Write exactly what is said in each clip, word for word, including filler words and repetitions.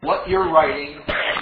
what you're writing.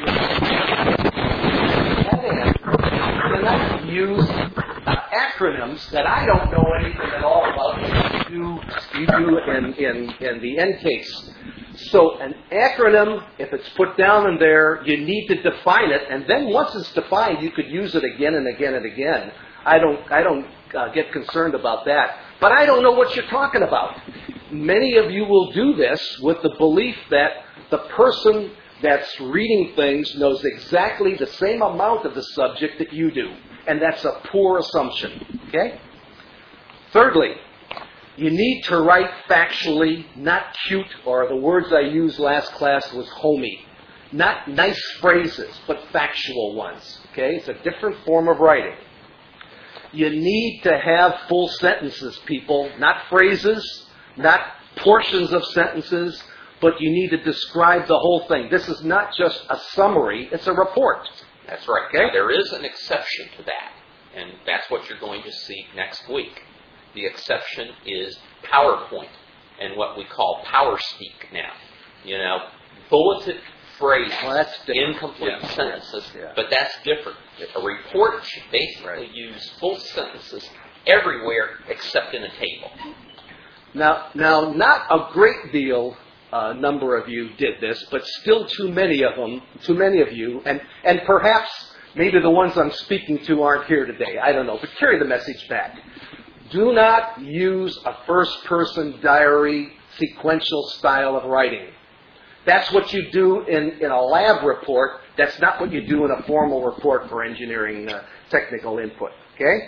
And cannot use uh, acronyms that I don't know anything at all about. You do, you do in, in, in the N case. So an acronym, if it's put down in there, you need to define it, and then once it's defined, you could use it again and again and again. I don't, I don't uh, get concerned about that. But I don't know what you're talking about. Many of you will do this with the belief that the person that's reading things knows exactly the same amount of the subject that you do. And that's a poor assumption. Okay? Thirdly, you need to write factually, not cute, or the words I used last class was homey. Not nice phrases, but factual ones. Okay? It's a different form of writing. You need to have full sentences, people. Not phrases, not portions of sentences, but you need to describe the whole thing. This is not just a summary, it's a report. That's right. Okay? Now, there is an exception to that, and that's what you're going to see next week. The exception is PowerPoint and what we call PowerSpeak now. You know, bulleted phrases, well, that's incomplete yeah. sentences, yeah. but that's different. A report should basically right. use full sentences everywhere except in a table. Now, now, not a great deal uh, number of you did this, but still too many of them, too many of you, and, and perhaps maybe the ones I'm speaking to aren't here today. I don't know, but carry the message back. Do not use a first-person diary sequential style of writing. That's what you do in, in a lab report. That's not what you do in a formal report for engineering uh, technical input. Okay?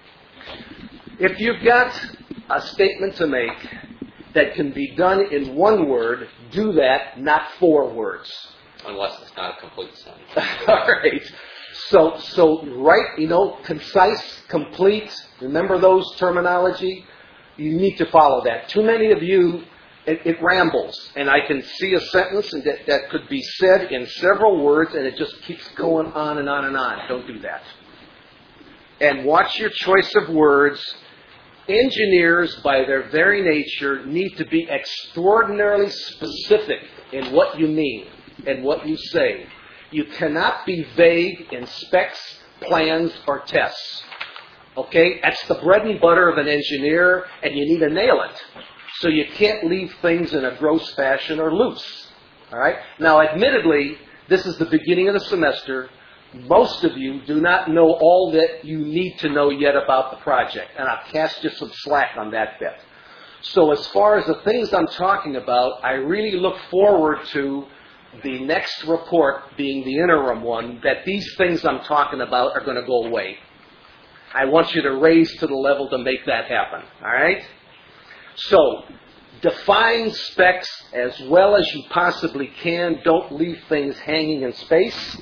If you've got a statement to make that can be done in one word, do that, not four words. Unless it's not a complete sentence. All right. So, so write, you know, concise, complete. Remember those terminology? You need to follow that. Too many of you, it, it rambles. And I can see a sentence and that, that could be said in several words, and it just keeps going on and on and on. Don't do that. And watch your choice of words. Engineers, by their very nature, need to be extraordinarily specific in what you mean and what you say. You cannot be vague in specs, plans, or tests. Okay? That's the bread and butter of an engineer, and you need to nail it. So you can't leave things in a gross fashion or loose. All right? Now, admittedly, this is the beginning of the semester. Most of you do not know all that you need to know yet about the project, and I've cast you some slack on that bit. So as far as the things I'm talking about, I really look forward to the next report being the interim one, that these things I'm talking about are going to go away. I want you to raise to the level to make that happen. All right? So, define specs as well as you possibly can. Don't leave things hanging in space.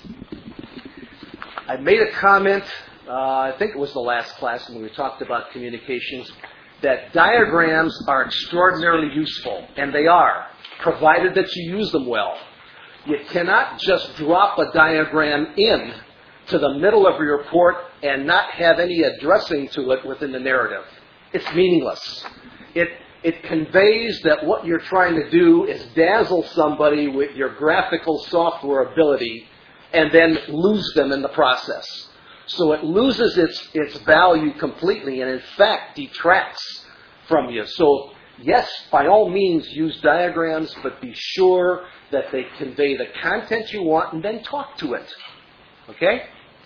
I made a comment, uh, I think it was the last class when we talked about communications, that diagrams are extraordinarily useful, and they are, provided that you use them well. You cannot just drop a diagram in to the middle of your report and not have any addressing to it within the narrative. It's meaningless. It, it conveys that what you're trying to do is dazzle somebody with your graphical software ability and then lose them in the process. So it loses its, its value completely and, in fact, detracts from you. So, yes, by all means, use diagrams, but be sure that they convey the content you want and then talk to it. Okay?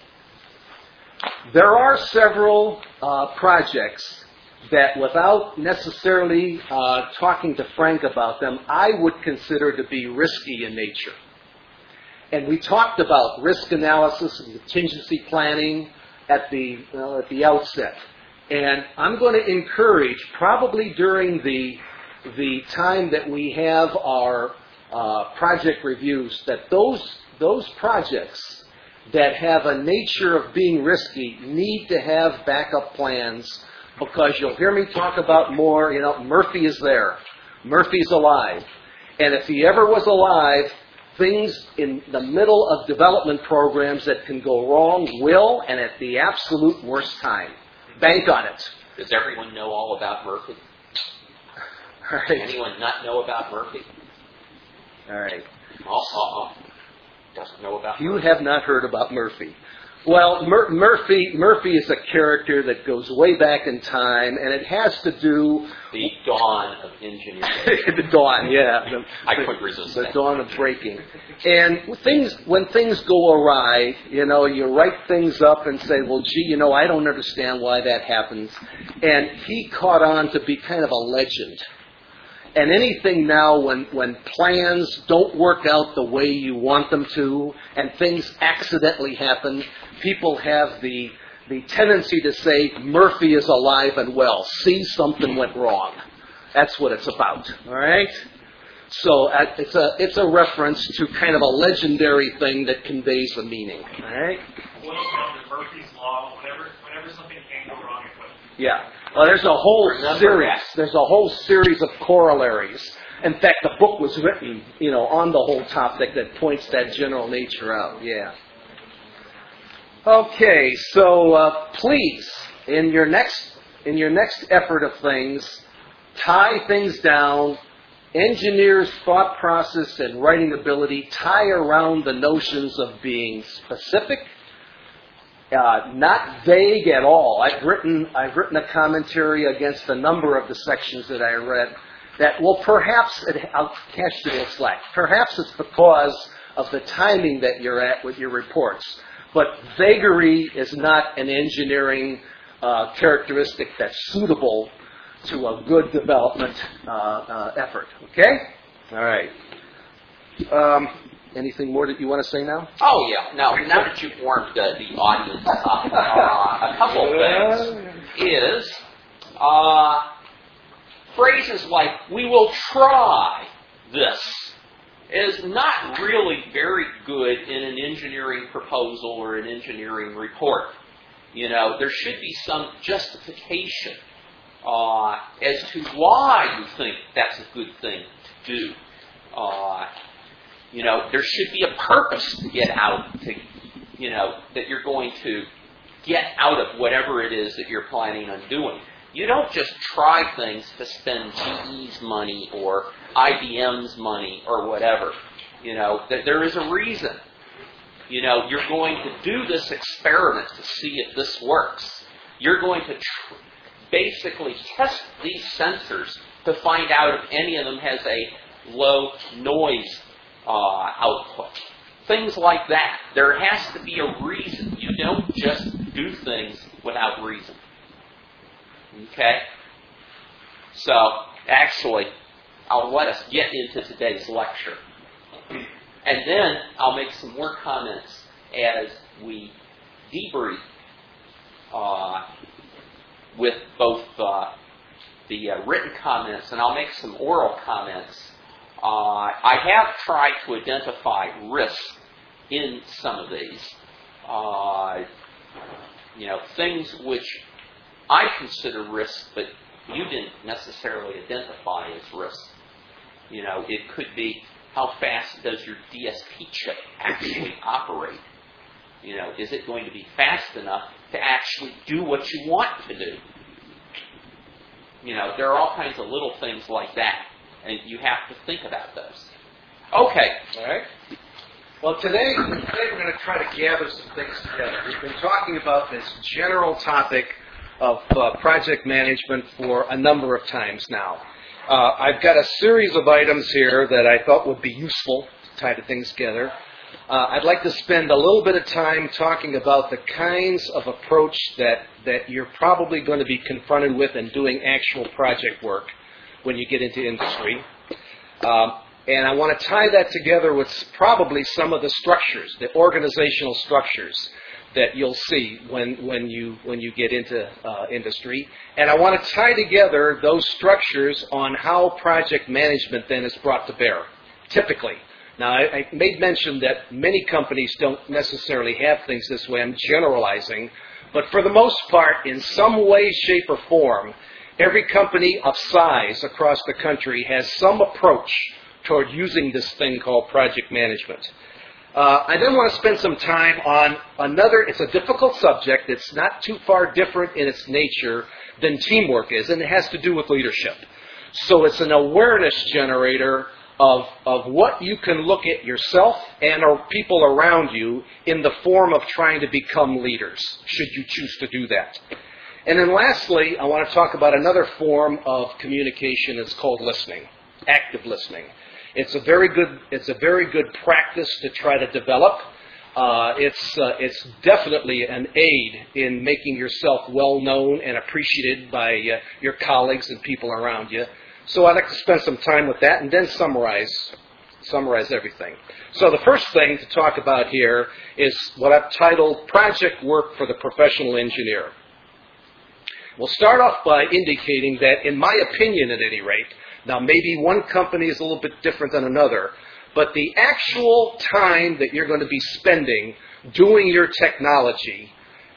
There are several uh, projects that, without necessarily uh, talking to Frank about them, I would consider to be risky in nature. And we talked about risk analysis and contingency planning at the, uh, at the outset. And I'm going to encourage, probably during the, the time that we have our uh, project reviews, that those, those projects that have a nature of being risky need to have backup plans, because you'll hear me talk about more, you know, Murphy is there. Murphy's alive. And if he ever was alive, things in the middle of development programs that can go wrong will, and at the absolute worst time. Bank on it. Does everyone know all about Murphy? All right. Does anyone not know about Murphy? All right. I'll, I'll, doesn't know about You Murphy. have not heard about Murphy. Well, Mur- Murphy Murphy is a character that goes way back in time, and it has to do The dawn of engineering. the dawn, yeah. The, I couldn't resist the that. dawn of breaking. And things, when things go awry, you know, you write things up and say, well, gee, you know, I don't understand why that happens. And he caught on to be kind of a legend. And anything now, when, when plans don't work out the way you want them to, and things accidentally happen, people have the the tendency to say, Murphy is alive and well. See, something went wrong. That's what it's about. All right? So uh, it's a it's a reference to kind of a legendary thing that conveys a meaning. All right? Boils down to Murphy's Law. Whenever, whenever something can go wrong, it will. Yeah. Well, there's a whole Remember series. that. There's a whole series of corollaries. In fact, the book was written, you know, on the whole topic that points that general nature out. Yeah. Okay, so uh, please, in your next in your next effort of things, tie things down. Engineers' thought process and writing ability tie around the notions of being specific, uh, not vague at all. I've written I've written a commentary against a number of the sections that I read that, well, perhaps it, I'll catch you a little slack. Perhaps it's because of the timing that you're at with your reports. But vagary is not an engineering uh, characteristic that's suitable to a good development uh, uh, effort. Okay? All right. Um, anything more that you want to say now? Oh, yeah. Now, now that you've warmed uh, the audience up, uh, a couple of things is uh, phrases like, we will try this, is not really very good in an engineering proposal or an engineering report. You know, there should be some justification uh, as to why you think that's a good thing to do. Uh, you know, there should be a purpose to get out, to, you know, that you're going to get out of whatever it is that you're planning on doing. You don't just try things to spend G E's money or I B M's money or whatever. You know, that there is a reason. You know, you're going to do this experiment to see if this works. You're going to tr- basically test these sensors to find out if any of them has a low noise uh, output. Things like that. There has to be a reason. You don't just do things without reason. Okay? So, actually, I'll let us get into today's lecture. And then I'll make some more comments as we debrief uh, with both uh, the uh, written comments, and I'll make some oral comments. Uh, I have tried to identify risks in some of these. Uh, you know, things which I consider risks, but you didn't necessarily identify as risks. You know, it could be, how fast does your D S P chip actually operate? You know, is it going to be fast enough to actually do what you want to do? You know, there are all kinds of little things like that, and you have to think about those. Okay. All right. Well, today, today we're going to try to gather some things together. We've been talking about this general topic of uh, project management for a number of times now. Uh, I've got a series of items here that I thought would be useful to tie the things together. Uh, I'd like to spend a little bit of time talking about the kinds of approach that, that you're probably going to be confronted with in doing actual project work when you get into industry. Um, and I want to tie that together with probably some of the structures, the organizational structures that you'll see when, when you when you get into uh, industry. And I want to tie together those structures on how project management then is brought to bear, typically. Now, I, I made mention that many companies don't necessarily have things this way. I'm generalizing. But for the most part, in some way, shape, or form, every company of size across the country has some approach toward using this thing called project management. Uh, I then want to spend some time on another, it's a difficult subject. It's not too far different in its nature than teamwork is, and it has to do with leadership. So it's an awareness generator of, of what you can look at yourself and or people around you in the form of trying to become leaders, should you choose to do that. And then lastly, I want to talk about another form of communication. It's called listening, active listening. It's a very good, it's a very good practice to try to develop. Uh, it's uh, it's definitely an aid in making yourself well known and appreciated by uh, your colleagues and people around you. So I'd like to spend some time with that and then summarize summarize everything. So the first thing to talk about here is what I've titled Project Work for the Professional Engineer. We'll start off by indicating that, in my opinion at any rate, now maybe one company is a little bit different than another, but the actual time that you're going to be spending doing your technology,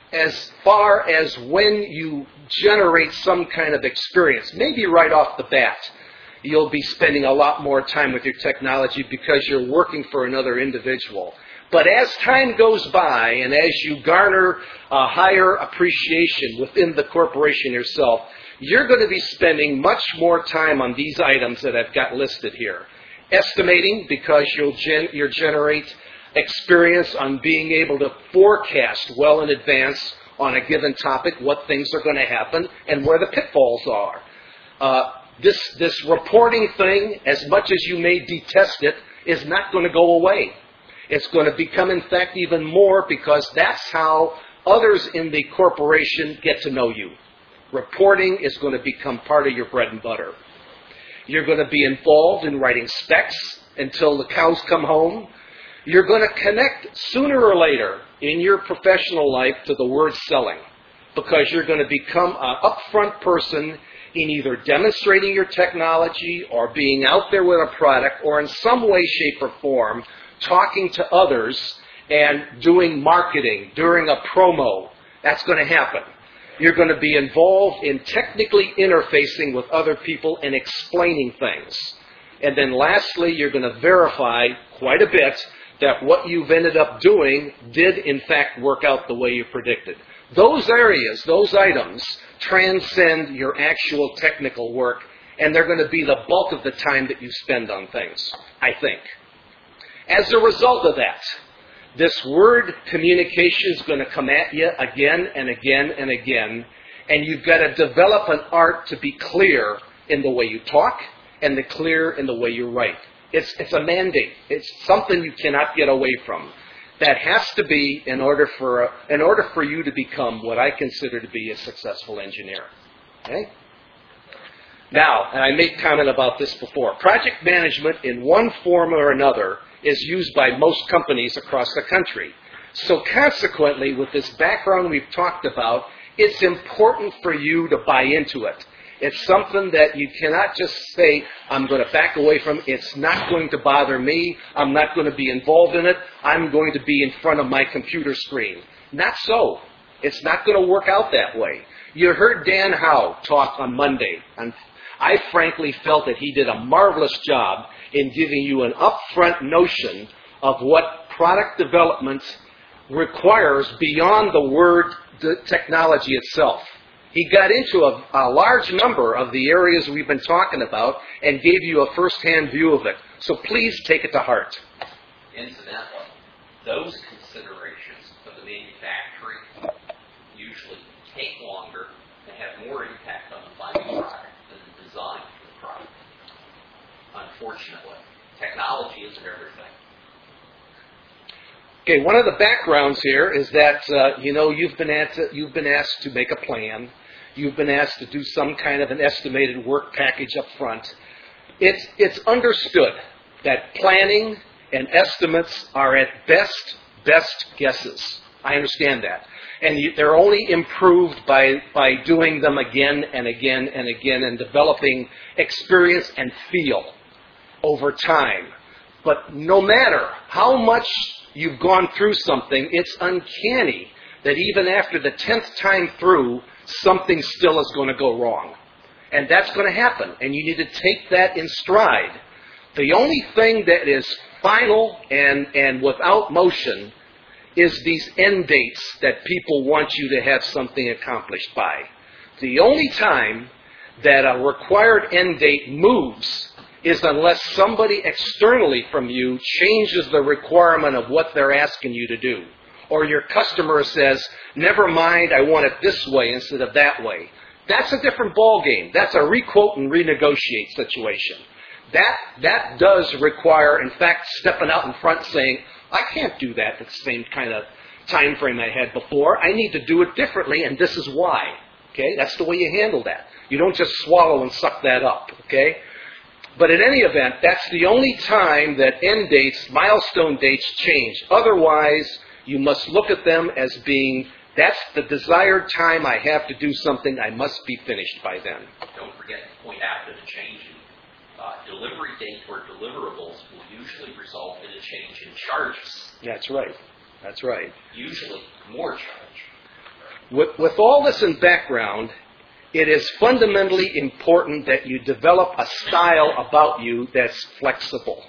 as far as when you generate some kind of experience, maybe right off the bat, you'll be spending a lot more time with your technology because you're working for another individual. But as time goes by and as you garner a higher appreciation within the corporation yourself, you're going to be spending much more time on these items that I've got listed here. Estimating, because you'll gen- you'll generate experience on being able to forecast well in advance on a given topic what things are going to happen and where the pitfalls are. Uh, this, this reporting thing, as much as you may detest it, is not going to go away. It's going to become, in fact, even more, because that's how others in the corporation get to know you. Reporting is going to become part of your bread and butter. You're going to be involved in writing specs until the cows come home. You're going to connect sooner or later in your professional life to the word selling, because you're going to become an upfront person in either demonstrating your technology or being out there with a product or in some way, shape, or form talking to others and doing marketing, during a promo. That's going to happen. You're going to be involved in technically interfacing with other people and explaining things. And then lastly, you're going to verify quite a bit that what you've ended up doing did in fact work out the way you predicted. Those areas, those items, transcend your actual technical work, and they're going to be the bulk of the time that you spend on things, I think. As a result of that, this word communication is going to come at you again and again and again, and you've got to develop an art to be clear in the way you talk and the clear in the way you write. It's, it's a mandate. It's something you cannot get away from. That has to be in order for a, in order for you to become what I consider to be a successful engineer. Okay? Now, and I made comment about this before, project management in one form or another is used by most companies across the country. So consequently, with this background we've talked about, it's important for you to buy into it. It's something that you cannot just say, I'm going to back away from. It's not going to bother me. I'm not going to be involved in it. I'm going to be in front of my computer screen. Not so. It's not going to work out that way. You heard Dan Howe talk on Monday, and I frankly felt that he did a marvelous job in giving you an upfront notion of what product development requires beyond the word the technology itself. He got into a, a large number of the areas we've been talking about and gave you a first-hand view of it. So please take it to heart. Incidentally, those considerations of the manufacturing usually take longer and have more impact on the final product than the design of the product. Unfortunately, technology isn't everything. Okay, one of the backgrounds here is that uh, you know you've been at to, you've been asked to make a plan. You've been asked to do some kind of an estimated work package up front. It's it's understood that planning and estimates are at best best guesses. I understand that, and you, they're only improved by by doing them again and again and again and developing experience and feel over time. But no matter how much you've gone through something, it's uncanny that even after the tenth time through, something still is going to go wrong. And that's going to happen, and you need to take that in stride. The only thing that is final and, and without motion is these end dates that people want you to have something accomplished by. The only time that a required end date moves is unless somebody externally from you changes the requirement of what they're asking you to do. Or your customer says, never mind, I want it this way instead of that way. That's a different ballgame. That's a requote and renegotiate situation. That that does require, in fact, stepping out in front saying, I can't do that at the same kind of time frame I had before. I need to do it differently, and this is why. Okay? That's the way you handle that. You don't just swallow and suck that up. Okay? But in any event, that's the only time that end dates, milestone dates change. Otherwise, you must look at them as being, that's the desired time I have to do something. I must be finished by then. Don't forget to point out that a change in uh, delivery date or deliverables will usually result in a change in charges. That's right. That's right. Usually more charge. With, with all this in background, it is fundamentally important that you develop a style about you that's flexible.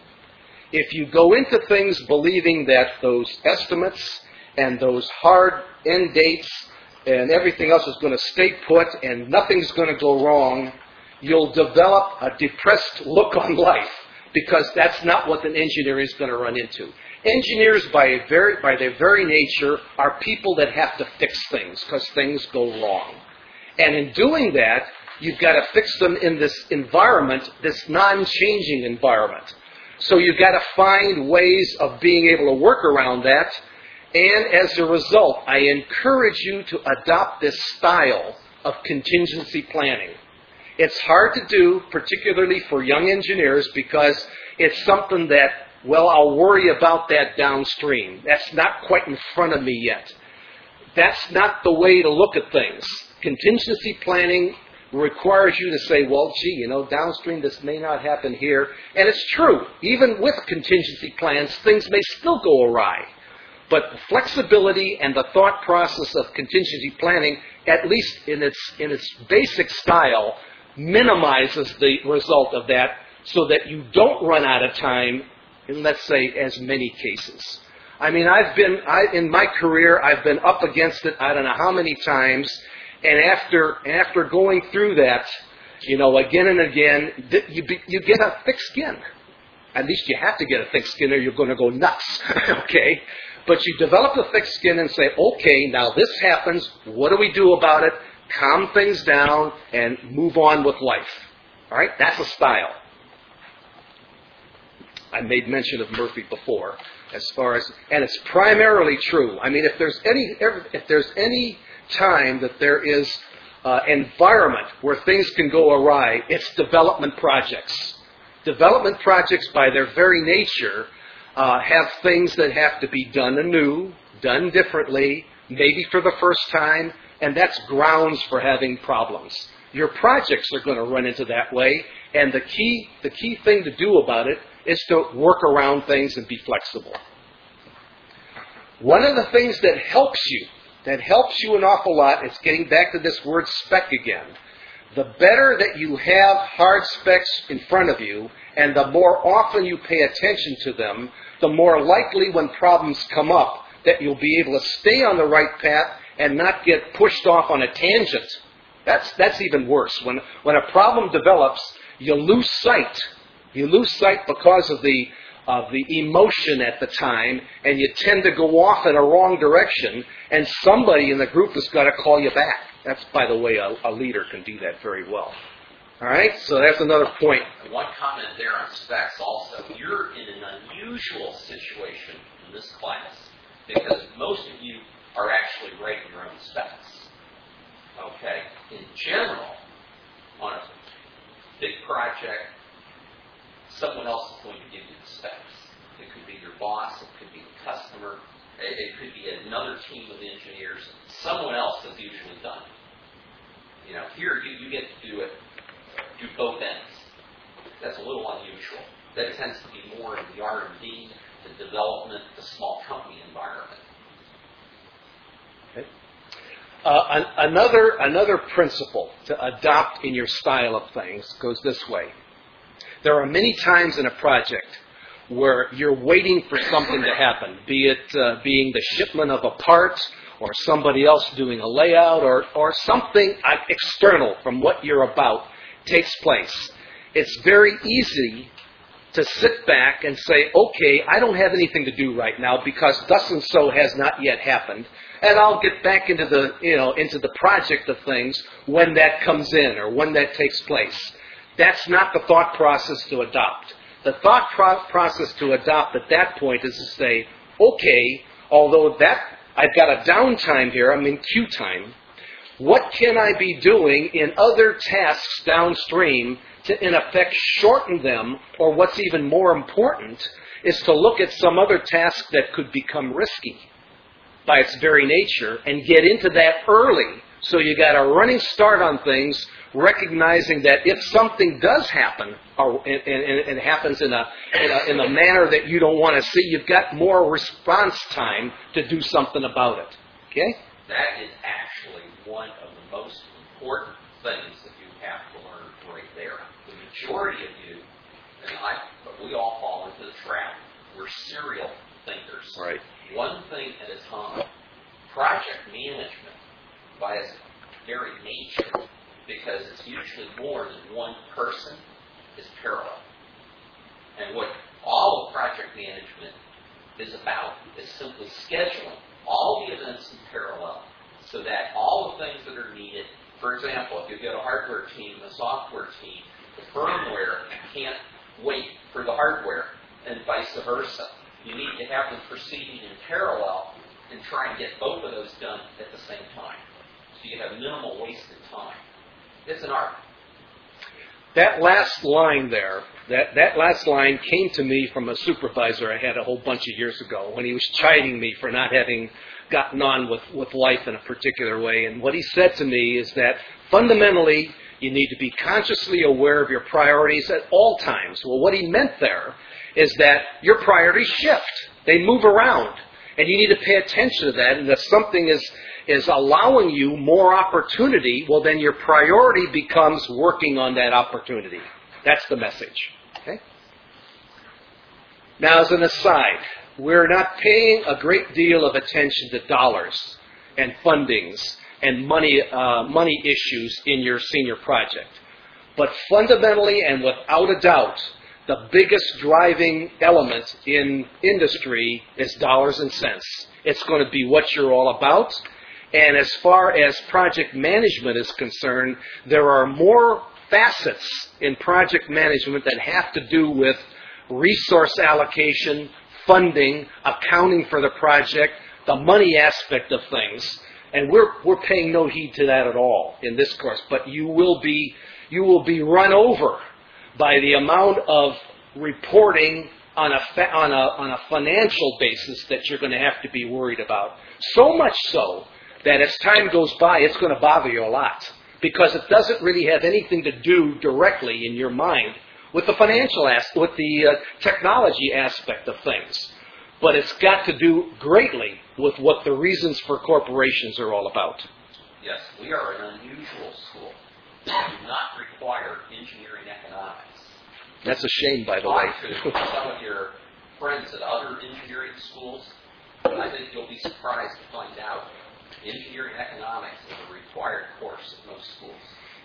If you go into things believing that those estimates and those hard end dates and everything else is going to stay put and nothing's going to go wrong, you'll develop a depressed look on life, because that's not what an engineer is going to run into. Engineers, by, very, by their very nature, are people that have to fix things because things go wrong. And in doing that, you've got to fix them in this environment, this non-changing environment. So you've got to find ways of being able to work around that. And as a result, I encourage you to adopt this style of contingency planning. It's hard to do, particularly for young engineers, because it's something that, well, I'll worry about that downstream. That's not quite in front of me yet. That's not the way to look at things. Contingency planning requires you to say, well, gee, you know, downstream this may not happen here. And it's true. Even with contingency plans, things may still go awry. But the flexibility and the thought process of contingency planning, at least in its in its basic style, minimizes the result of that so that you don't run out of time in, let's say, as many cases. I mean, I've been, I, in my career, I've been up against it I don't know how many times, and after after going through that, you know, again and again, you, you get a thick skin. At least you have to get a thick skin or you're going to go nuts, okay? But you develop a thick skin and say, okay, now this happens, what do we do about it? Calm things down and move on with life. All right? That's a style. I made mention of Murphy before, as far as, and it's primarily true. I mean, if there's any, if there's any time that there is uh, environment where things can go awry, it's development projects. Development projects, by their very nature, uh, have things that have to be done anew, done differently, maybe for the first time, and that's grounds for having problems. Your projects are going to run into that way, and the key, the key thing to do about it is to work around things and be flexible. One of the things that helps you, that helps you an awful lot, is getting back to this word spec again. The better that you have hard specs in front of you, and the more often you pay attention to them, the more likely when problems come up that you'll be able to stay on the right path and not get pushed off on a tangent. That's that's even worse. When when a problem develops, you lose sight. You lose sight because of the of the emotion at the time, and you tend to go off in a wrong direction, and somebody in the group has got to call you back. That's, by the way, a, a leader can do that very well. All right, so that's another point. One comment there on specs also. You're in an unusual situation in this class because most of you are actually writing your own specs. Okay? In general, on a big project, someone else is going to give you the specs. It could be your boss, it could be the customer, it, it could be another team of engineers. Someone else has usually done it. You know, here you, you get to do it, do both ends. That's a little unusual. That tends to be more in the R and D, the development, the small company environment. Okay. Uh, an, another another principle to adopt in your style of things goes this way. There are many times in a project where you're waiting for something to happen, be it uh, being the shipment of a part or somebody else doing a layout or, or something external from what you're about takes place. it's very easy to sit back and say, okay, I don't have anything to do right now because thus and so has not yet happened, and I'll get back into the, you know, into the project of things when that comes in or when that takes place. That's not the thought process to adopt. The thought pro- process to adopt at that point is to say, okay, although that I've got a downtime here, I'm in queue time, what can I be doing in other tasks downstream to, in effect, shorten them, or what's even more important, is to look at some other task that could become risky by its very nature and get into that early. So you got a running start on things, recognizing that if something does happen, or, and, and, and it happens in a, in a in a manner that you don't want to see, you've got more response time to do something about it. Okay? That is actually one of the most important things that you have to learn right there. The majority of you, and I, but we all fall into the trap. We're serial thinkers. Right. One thing at a time. Project management, by its very nature, because it's usually more than one person, is parallel. And what all of project management is about is simply scheduling all the events in parallel so that all the things that are needed, for example, if you've got a hardware team and a software team, the firmware can't wait for the hardware and vice versa. You need to have them proceeding in parallel and try and get both of those done at the same time. So you have minimal wasted time. It's an art. That last line there, that, that last line came to me from a supervisor I had a whole bunch of years ago when he was chiding me for not having gotten on with, with life in a particular way. And what he said to me is that fundamentally you need to be consciously aware of your priorities at all times. Well, what he meant there is that your priorities shift. They move around. And you need to pay attention to that. And if something is is allowing you more opportunity, well, then your priority becomes working on that opportunity. That's the message. Okay? Now, as an aside, we're not paying a great deal of attention to dollars and fundings and money uh, money issues in your senior project. But fundamentally and without a doubt, the biggest driving element in industry is dollars and cents. It's going to be what you're all about. And as far as project management is concerned, there are more facets in project management that have to do with resource allocation, funding, accounting for the project, the money aspect of things. And we're we're paying no heed to that at all in this course. But you will be you will be run over by the amount of reporting on a fa- on a on a financial basis that you're going to have to be worried about. So much so that as time goes by, it's going to bother you a lot because it doesn't really have anything to do directly in your mind with the financial aspect, with the uh, technology aspect of things. But it's got to do greatly with what the reasons for corporations are all about. Yes, we are an unusual school. We do not require engineering economics. That's a shame, by the way. Talk to some of your friends at other engineering schools, and I think you'll be surprised to find out engineering economics is a required course at most schools.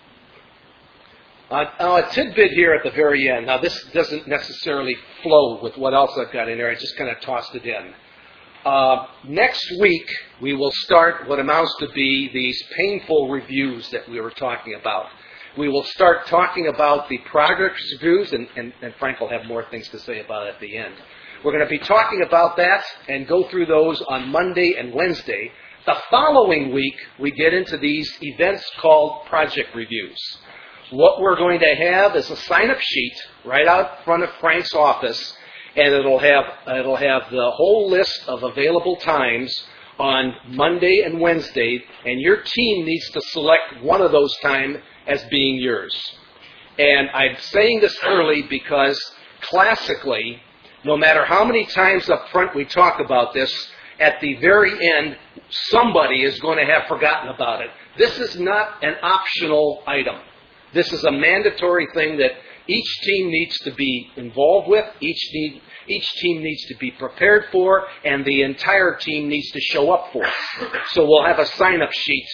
Uh, now, a tidbit here at the very end. Now, this doesn't necessarily flow with what else I've got in there. I just kind of tossed it in. Uh, next week, we will start what amounts to be these painful reviews that we were talking about. We will start talking about the progress reviews, and, and, and Frank will have more things to say about it at the end. We're going to be talking about that and go through those on Monday and Wednesday. The following week, we get into these events called project reviews. What we're going to have is a sign-up sheet right out front of Frank's office, and it'll have it'll have the whole list of available times on Monday and Wednesday, and your team needs to select one of those times as being yours. And I'm saying this early because classically, no matter how many times up front we talk about this, at the very end, somebody is going to have forgotten about it. This is not an optional item. This is a mandatory thing that each team needs to be involved with, each need, each team needs to be prepared for, and the entire team needs to show up for. So we'll have a sign-up sheet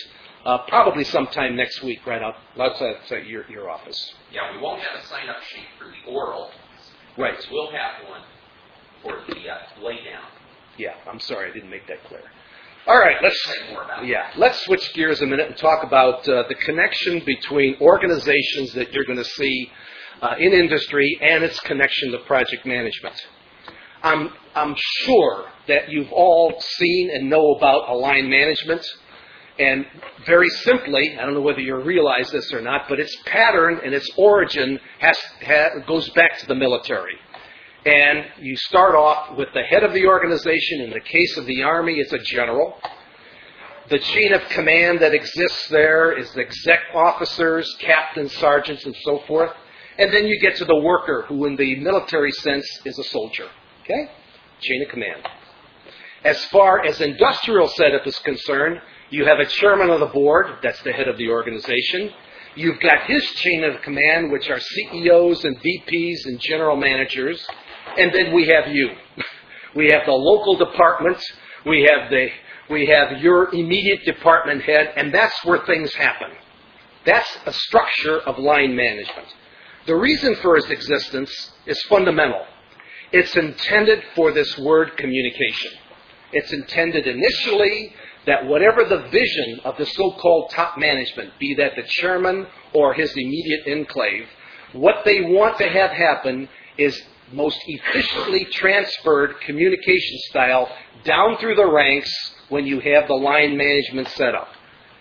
uh, probably sometime next week, right out outside at your, your office. Yeah, we won't have a sign-up sheet for the oral. Right. We'll have one for the uh, laydown. Yeah, I'm sorry, I didn't make that clear. All right, let's Say more about yeah, let's switch gears a minute and talk about uh, the connection between organizations that you're going to see uh, in industry and its connection to project management. I'm I'm sure that you've all seen and know about Align Management, and very simply, I don't know whether you realize this or not, but its pattern and its origin has, has goes back to the military. And you start off with the head of the organization. In the case of the Army, it's a general. The chain of command that exists there is the exec officers, captains, sergeants, and so forth. And then you get to the worker, who in the military sense is a soldier. Okay? Chain of command. As far as industrial setup is concerned, you have a chairman of the board, that's the head of the organization. You've got his chain of command, which are C E Os and V Ps and general managers. And then we have you. We have the local department. We have the we have your immediate department head, and that's where things happen. That's a structure of line management. The reason for its existence is fundamental. It's intended for this word communication. It's intended initially that whatever the vision of the so-called top management, be that the chairman or his immediate enclave, what they want to have happen is most efficiently transferred communication style down through the ranks when you have the line management set up.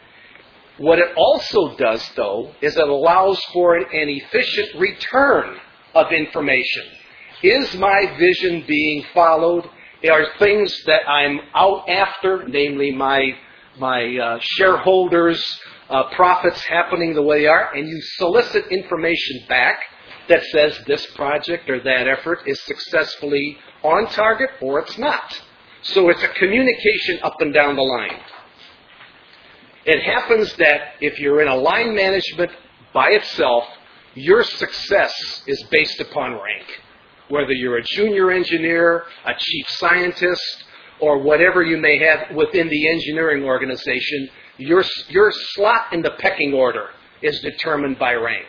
What it also does, though, is it allows for an efficient return of information. Is my vision being followed? Are things that I'm out after, namely my, my uh, shareholders' uh, profits happening the way they are, and you solicit information back that says this project or that effort is successfully on target or it's not. So it's a communication up and down the line. It happens that if you're in a line management by itself, your success is based upon rank. Whether you're a junior engineer, a chief scientist, or whatever you may have within the engineering organization, your, your slot in the pecking order is determined by rank.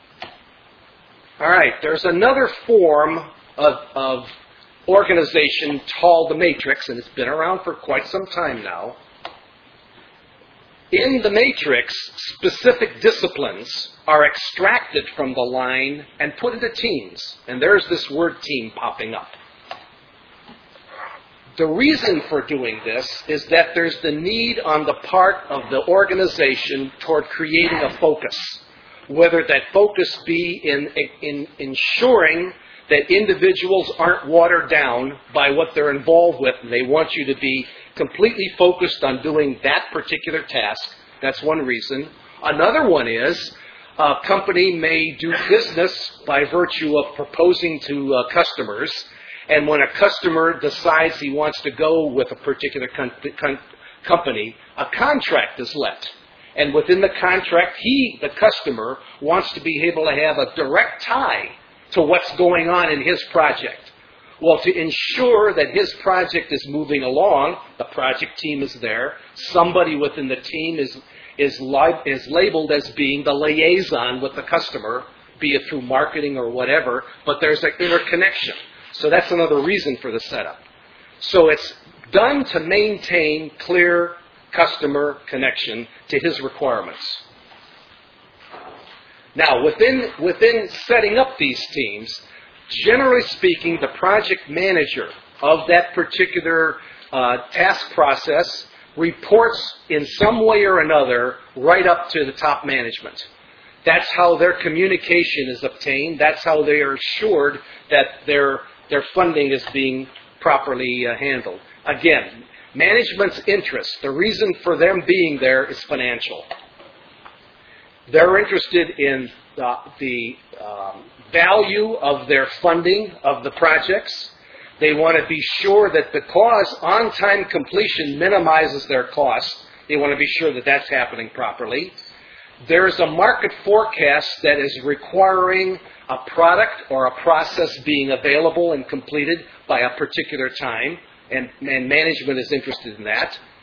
All right, there's another form of, of organization called the matrix, and it's been around for quite some time now. In the matrix, specific disciplines are extracted from the line and put into teams. And there's this word team popping up. The reason for doing this is that there's the need on the part of the organization toward creating a focus. Whether that focus be in, in ensuring that individuals aren't watered down by what they're involved with, and they want you to be completely focused on doing that particular task. That's one reason. Another one is a company may do business by virtue of proposing to uh, customers, and when a customer decides he wants to go with a particular con- con- company, a contract is let. And within the contract, he, the customer, wants to be able to have a direct tie to what's going on in his project. Well, to ensure that his project is moving along, the project team is there. Somebody within the team is is, li- is labeled as being the liaison with the customer, be it through marketing or whatever, but there's an interconnection. So that's another reason for the setup. So it's done to maintain clear customer connection to his requirements. Now, within, within setting up these teams, generally speaking, the project manager of that particular uh, task process reports in some way or another right up to the top management. That's how their communication is obtained. That's how they are assured that their, their funding is being properly uh, handled. Again, management's interest, the reason for them being there is financial. They're interested in the, the um, value of their funding of the projects. They want to be sure that because on-time completion minimizes their costs, they want to be sure that that's happening properly. There's a market forecast that is requiring a product or a process being available and completed by a particular time, and, and management is interested in that.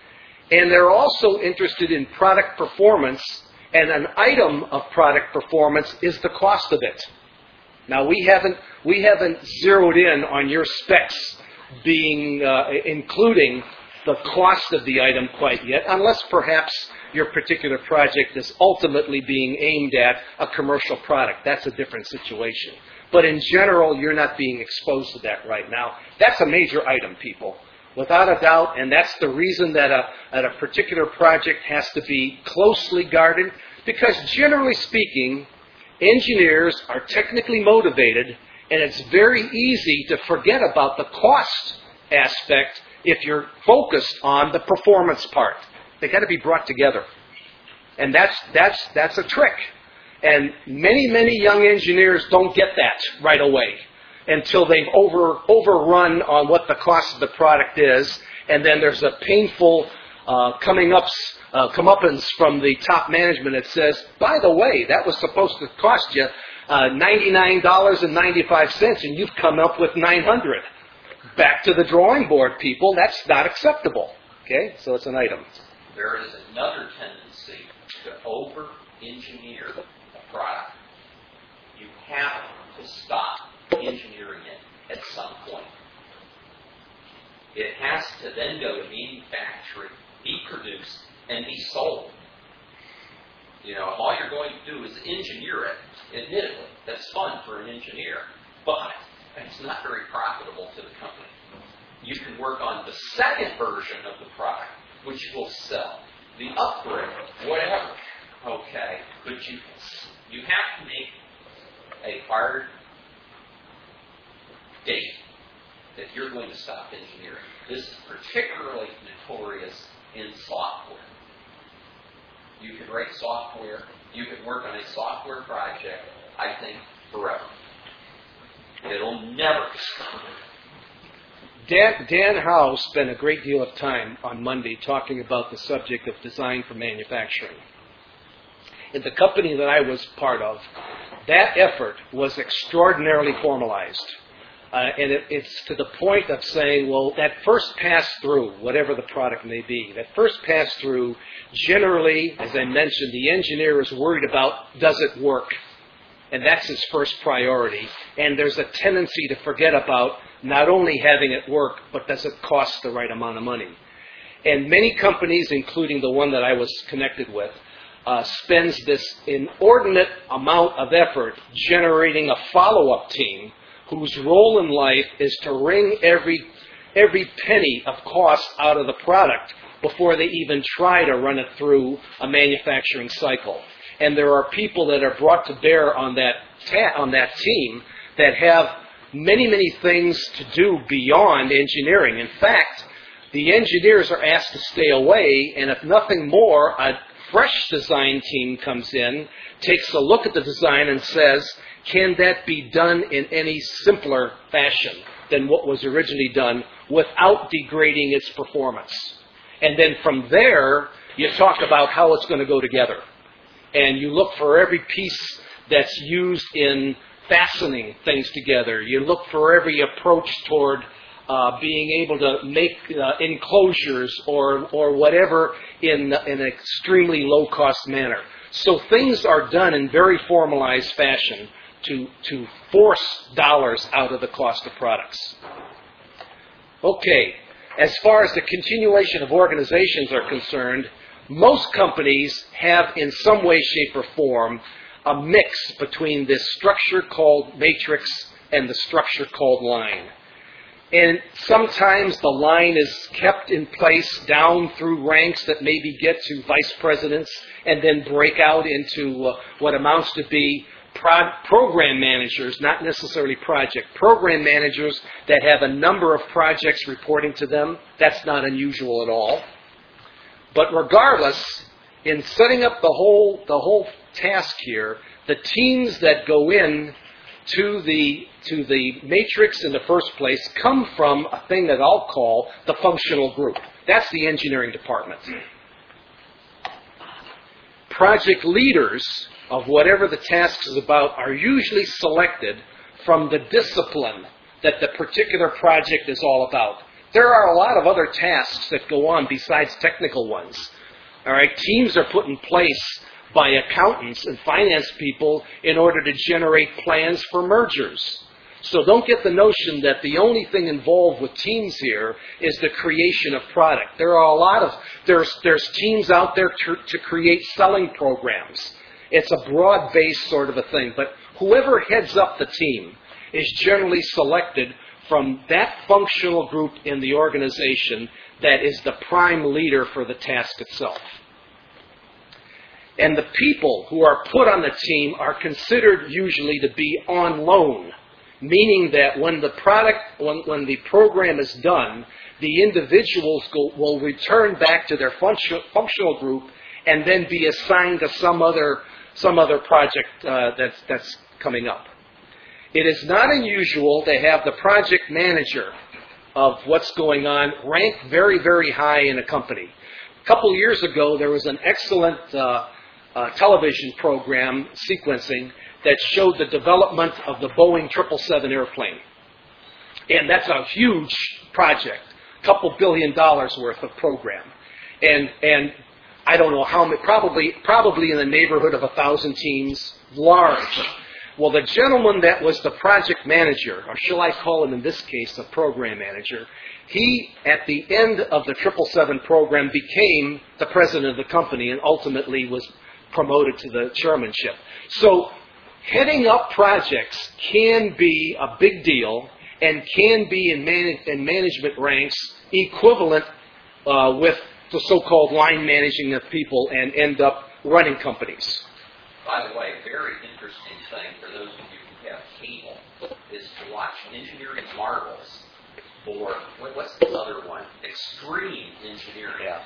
And they're also interested in product performance, and an item of product performance is the cost of it. Now, we haven't we haven't zeroed in on your specs being uh, including the cost of the item quite yet, unless perhaps your particular project is ultimately being aimed at a commercial product. That's a different situation. But in general, you're not being exposed to that right now. That's a major item, people, without a doubt, and that's the reason that a, that a particular project has to be closely guarded, because generally speaking, engineers are technically motivated, and it's very easy to forget about the cost aspect if you're focused on the performance part. They got to be brought together. And that's that's that's a trick. And many, many young engineers don't get that right away until they've over overrun on what the cost of the product is, and then there's a painful uh, coming ups uh, comeuppance from the top management that says, by the way, that was supposed to cost you uh, ninety-nine dollars and ninety-five cents, and you've come up with nine hundred dollars. Back to the drawing board, people. That's not acceptable. Okay, so it's an item. There is another tendency to over-engineer a product. You have to stop engineering it at some point. It has to then go to manufacturing, be produced, and be sold. You know, if all you're going to do is engineer it, admittedly, that's fun for an engineer, but it's not very profitable to the company. You can work on the second version of the product, which will sell. The upgrade, whatever, okay, but you you have to make a hard date that you're going to stop engineering. This is particularly notorious in software. You can write software, you can work on a software project, I think, forever. It'll never stop. Dan, Dan Howe spent a great deal of time on Monday talking about the subject of design for manufacturing. In the company that I was part of, that effort was extraordinarily formalized. Uh, and it, it's to the point of saying, well, that first pass-through, whatever the product may be, that first pass-through, generally, as I mentioned, the engineer is worried about, does it work? And that's his first priority. And there's a tendency to forget about not only having it work, but does it cost the right amount of money? And many companies, including the one that I was connected with, uh, spends this inordinate amount of effort generating a follow-up team whose role in life is to wring every, every penny of cost out of the product before they even try to run it through a manufacturing cycle. And there are people that are brought to bear on that ta- on that team that have many, many things to do beyond engineering. In fact, the engineers are asked to stay away, and if nothing more, a fresh design team comes in, takes a look at the design and says, can that be done in any simpler fashion than what was originally done without degrading its performance? And then from there, you talk about how it's going to go together. And you look for every piece that's used in fastening things together. You look for every approach toward uh, being able to make uh, enclosures or or whatever in, in an extremely low-cost manner. So things are done in very formalized fashion to, to force dollars out of the cost of products. Okay, as far as the continuation of organizations are concerned, most companies have in some way, shape, or form a mix between this structure called matrix and the structure called line. And sometimes the line is kept in place down through ranks that maybe get to vice presidents and then break out into uh, what amounts to be pro- program managers, not necessarily project. Program managers that have a number of projects reporting to them. That's not unusual at all. But regardless, in setting up the whole the whole task here, the teams that go in to the to the matrix in the first place come from a thing that I'll call the functional group. That's the engineering department. Project leaders of whatever the task is about are usually selected from the discipline that the particular project is all about. There are a lot of other tasks that go on besides technical ones. All right, teams are put in place by accountants and finance people in order to generate plans for mergers. So don't get the notion that the only thing involved with teams here is the creation of product. There are a lot of, there's, there's teams out there to, to create selling programs. It's a broad-based sort of a thing. But whoever heads up the team is generally selected from that functional group in the organization that is the prime leader for the task itself. And the people who are put on the team are considered usually to be on loan, meaning that when the product, when, when the program is done, the individuals go, will return back to their function, functional group and then be assigned to some other some other project uh, that's that's coming up. It is not unusual to have the project manager of what's going on ranked very, very high in a company. A couple years ago, there was an excellent uh, uh, television program sequencing that showed the development of the Boeing triple seven airplane. And that's a huge project, a couple billion dollars worth of program. And and I don't know how many, probably, probably in the neighborhood of a thousand teams, large. Well, the gentleman that was the project manager, or shall I call him in this case the program manager, he, at the end of the triple seven program, became the president of the company and ultimately was promoted to the chairmanship. So heading up projects can be a big deal and can be in, man- in management ranks equivalent uh, with the so-called line managing of people and end up running companies. By the way, a very interesting thing for those of you who have cable is to watch Engineering Marvels or what, what's the other one? Extreme Engineering Yeah.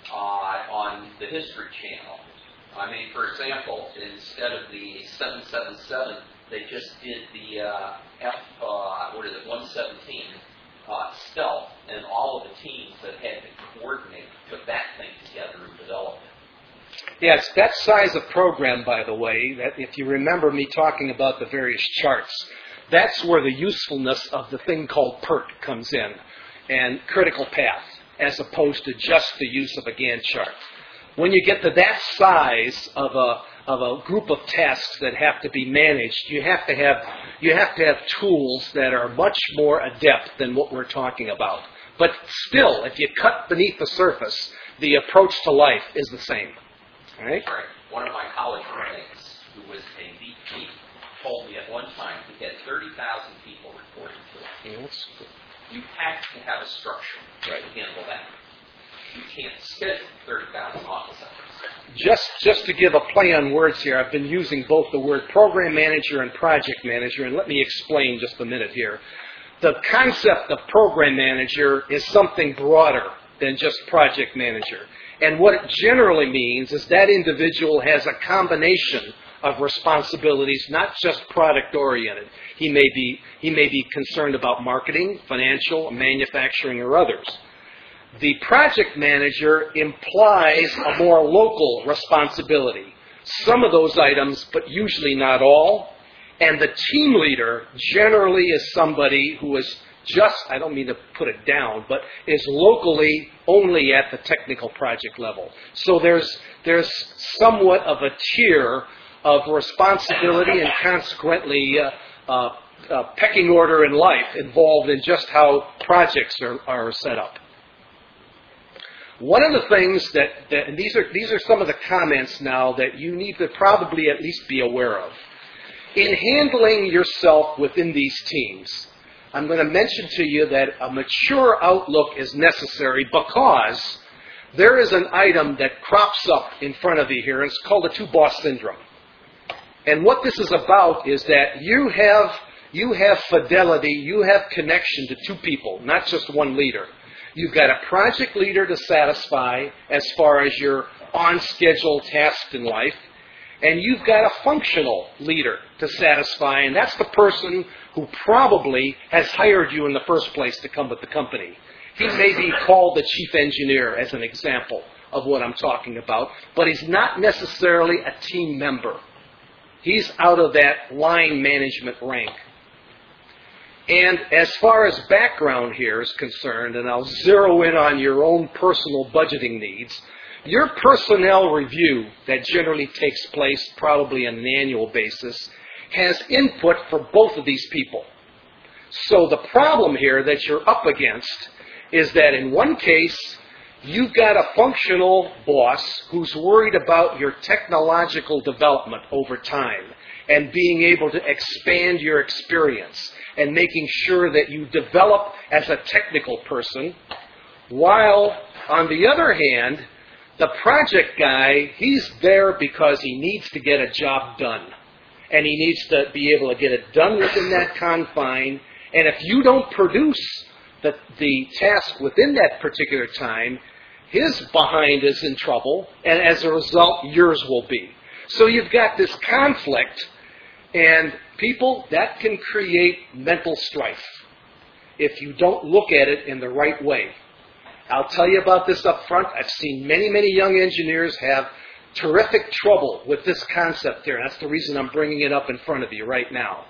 uh, on the History Channel. I mean, for example, instead of the seven seven seven, they just did the uh, F, uh, what is it, one seventeen uh, stealth, and all of the teams that had to coordinate put that thing together and developed it. Yes, that size of program, by the way, that if you remember me talking about the various charts, that's where the usefulness of the thing called PERT comes in, and critical path, as opposed to just the use of a Gantt chart. When you get to that size of a of a group of tasks that have to be managed, you have to have you have to have tools that are much more adept than what we're talking about. But still, if you cut beneath the surface, the approach to life is the same. All right? Right. One of my college roommates, who was a V P, told me at one time he had thirty thousand people reporting to him. Yes. You have to have a structure Right. to handle that. You can't schedule thirty thousand office hours. Just just to give a play on words here, I've been using both the word program manager and project manager, and let me explain just a minute here. The concept of program manager is something broader than just project manager. And what it generally means is that individual has a combination of responsibilities, not just product-oriented. He may be he may be concerned about marketing, financial, manufacturing, or others. The project manager implies a more local responsibility. Some of those items, but usually not all. And the team leader generally is somebody who is just, I don't mean to put it down, but is locally only at the technical project level. So there's there's somewhat of a tier of responsibility and consequently uh, uh, uh, pecking order in life involved in just how projects are, are set up. One of the things that, that and these are these are some of the comments now that you need to probably at least be aware of. In handling yourself within these teams, I'm going to mention to you that a mature outlook is necessary because there is an item that crops up in front of you here, and it's called the two-boss syndrome. And what this is about is that you have you have fidelity, you have connection to two people, not just one leader. You've got a project leader to satisfy as far as your on-schedule tasks in life, and you've got a functional leader to satisfy, and that's the person who probably has hired you in the first place to come with the company. He may be called the chief engineer as an example of what I'm talking about, but he's not necessarily a team member. He's out of that line management rank. And as far as background here is concerned, and I'll zero in on your own personal budgeting needs, your personnel review that generally takes place probably on an annual basis has input for both of these people. So the problem here that you're up against is that in one case, you've got a functional boss who's worried about your technological development over time and being able to expand your experience and making sure that you develop as a technical person, while on the other hand, the project guy, he's there because he needs to get a job done. And he needs to be able to get it done within that confine. And if you don't produce the, the task within that particular time, his behind is in trouble, and as a result, yours will be. So you've got this conflict, and people, that can create mental strife if you don't look at it in the right way. I'll tell you about this up front. I've seen many, many young engineers have terrific trouble with this concept here. That's the reason I'm bringing it up in front of you right now.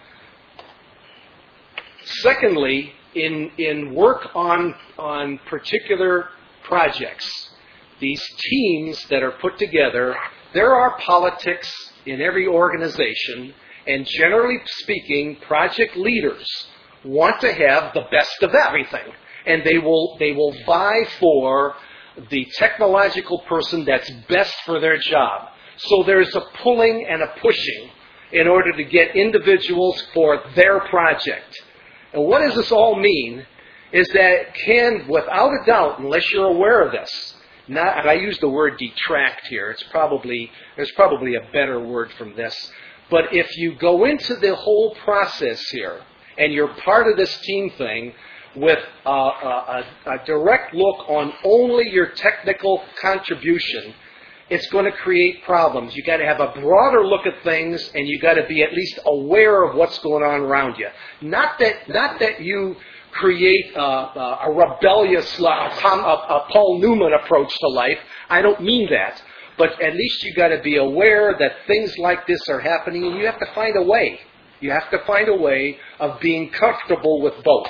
Secondly, in, in work on, on particular projects, these teams that are put together, there are politics in every organization, and generally speaking, project leaders want to have the best of everything. And they will they will vie for the technological person that's best for their job. So there's a pulling and a pushing in order to get individuals for their project. And what does this all mean is that it can, without a doubt, unless you're aware of this, not, and I use the word detract here, it's probably there's probably a better word from this, but if you go into the whole process here and you're part of this team thing with a, a, a direct look on only your technical contribution, it's going to create problems. You've got to have a broader look at things, and you've got to be at least aware of what's going on around you. Not that, not that you create a, a rebellious, a, a Paul Newman approach to life. I don't mean that. But at least you've got to be aware that things like this are happening, and you have to find a way. You have to find a way of being comfortable with both.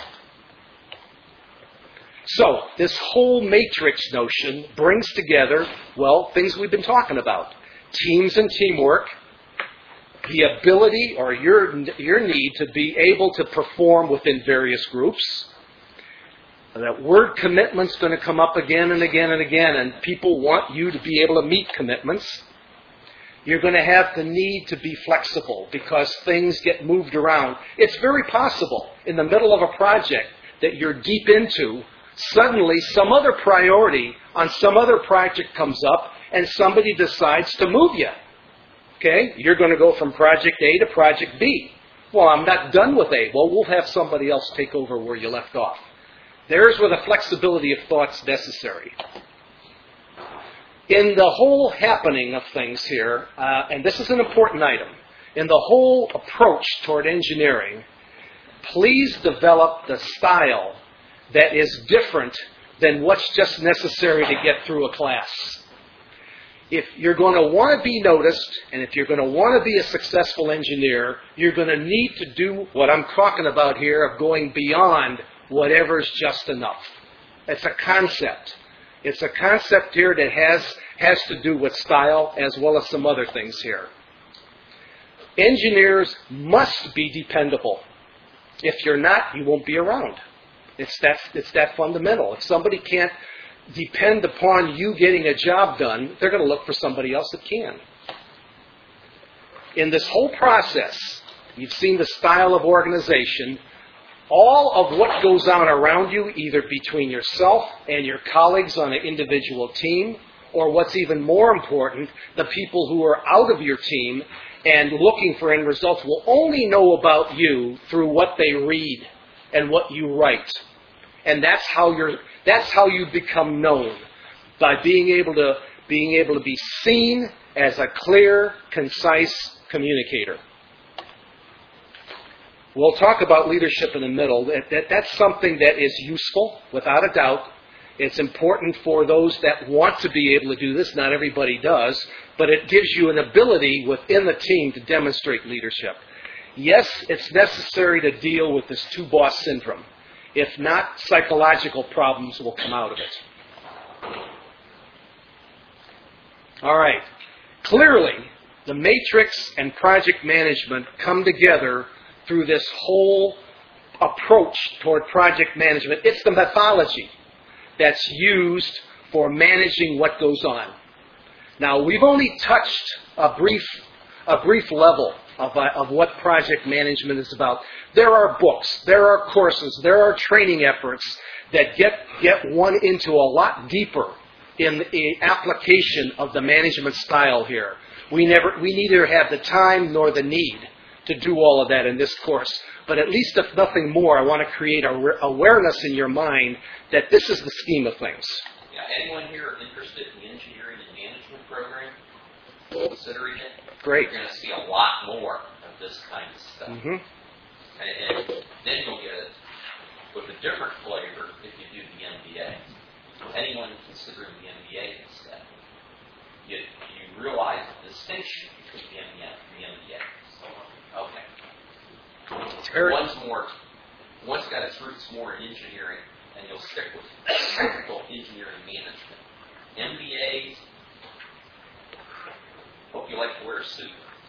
So, this whole matrix notion brings together, well, things we've been talking about. Teams and teamwork, the ability or your, your need to be able to perform within various groups. That word commitment's going to come up again and again and again, and people want you to be able to meet commitments. You're going to have the need to be flexible because things get moved around. It's very possible in the middle of a project that you're deep into, suddenly some other priority on some other project comes up and somebody decides to move you. Okay? You're going to go from project A to project B. Well, I'm not done with A. Well, we'll have somebody else take over where you left off. There's where the flexibility of thought's necessary. In the whole happening of things here, uh, and this is an important item, in the whole approach toward engineering, please develop the style that is different than what's just necessary to get through a class. If you're going to want to be noticed, and if you're going to want to be a successful engineer, you're going to need to do what I'm talking about here of going beyond whatever's just enough. It's a concept. It's a concept here that has, has to do with style as well as some other things here. Engineers must be dependable. If you're not, you won't be around. It's that, it's that fundamental. If somebody can't depend upon you getting a job done, they're going to look for somebody else that can. In this whole process, you've seen the style of organization. All of what goes on around you, either between yourself and your colleagues on an individual team, or what's even more important, the people who are out of your team and looking for end results will only know about you through what they read and what you write. And that's how you're that's how you become known, by being able to being able to be seen as a clear, concise communicator. We'll talk about leadership in the middle. That, that, that's something that is useful, without a doubt. It's important for those that want to be able to do this. Not everybody does. But it gives you an ability within the team to demonstrate leadership. Yes, it's necessary to deal with this two-boss syndrome. If not, psychological problems will come out of it. All right. Clearly, the matrix and project management come together through this whole approach toward project management. It's the methodology that's used for managing what goes on. Now, we've only touched a brief, a brief level of, uh, of what project management is about. There are books, there are courses, there are training efforts that get, get one into a lot deeper in the application of the management style here. We never, we neither have the time nor the need to do all of that in this course. But at least if nothing more, I want to create a re- awareness in your mind that this is the scheme of things. Yeah, anyone here interested in the engineering and management program? Considering it? Great. You're going to see a lot more of this kind of stuff. Mm-hmm. And, and then you'll get it with a different flavor if you do the M B A. Anyone considering the M B A instead, you, you realize the distinction between the M B A and the M B A. Okay. One's more, one's got its roots more in engineering, and you'll stick with technical engineering management. M B As, hope you like to wear a suit.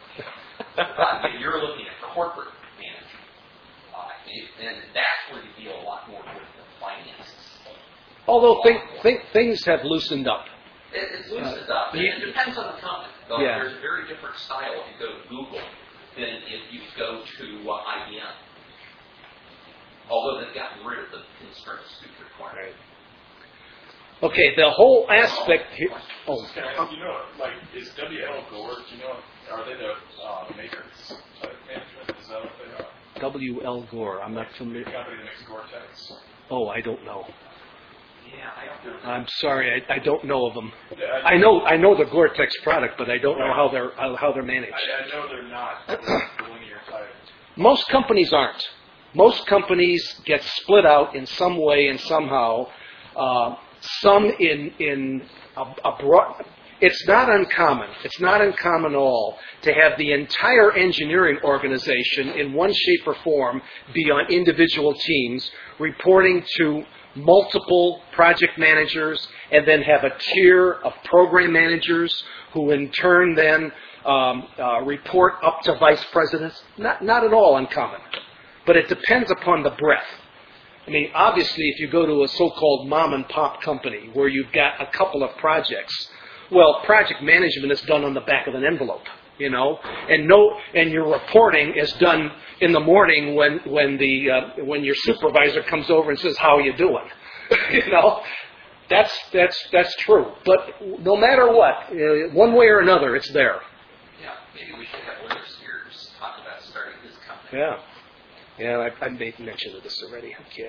uh, you're looking at corporate management, uh, and that's where you deal a lot more with the finances. Although think, think, things have loosened up. It, it's loosened up. Uh, it depends on the company. So yeah. There's a very different style if you go to Google than if you go to uh, I B M. Although they've gotten rid of the pinstripe suit requirement. Right. Okay, the whole aspect here. Oh, Can I, you know, like, is W L Gore, do you know, are they the uh, matrix type management? Is that what they are? W L Gore, I'm not The familiar. company that makes Gore-Tex? Oh, I don't know. Yeah, I don't know. I'm sorry, I, I don't know of them. Yeah, I know I know the Gore-Tex product, but I don't know how they're how, how they're managed. I, I know they're not the linear type. Most companies aren't. Most companies get split out in some way and somehow. Uh, some in in a, a broad. It's not uncommon. It's not uncommon at all to have the entire engineering organization in one shape or form be on individual teams reporting to multiple project managers, and then have a tier of program managers who in turn then um, uh, report up to vice presidents. Not, not at all uncommon. But it depends upon the breadth. I mean, obviously, if you go to a so-called mom-and-pop company where you've got a couple of projects, well, project management is done on the back of an envelope, you know, and no, and your reporting is done in the morning when when the uh, when your supervisor comes over and says, "How are you doing?" you know, that's that's that's true. But no matter what, uh, one way or another, it's there. Yeah, maybe we should have Larry Sears talk about starting his company. Yeah. Yeah, I, I made mention of this already. Okay.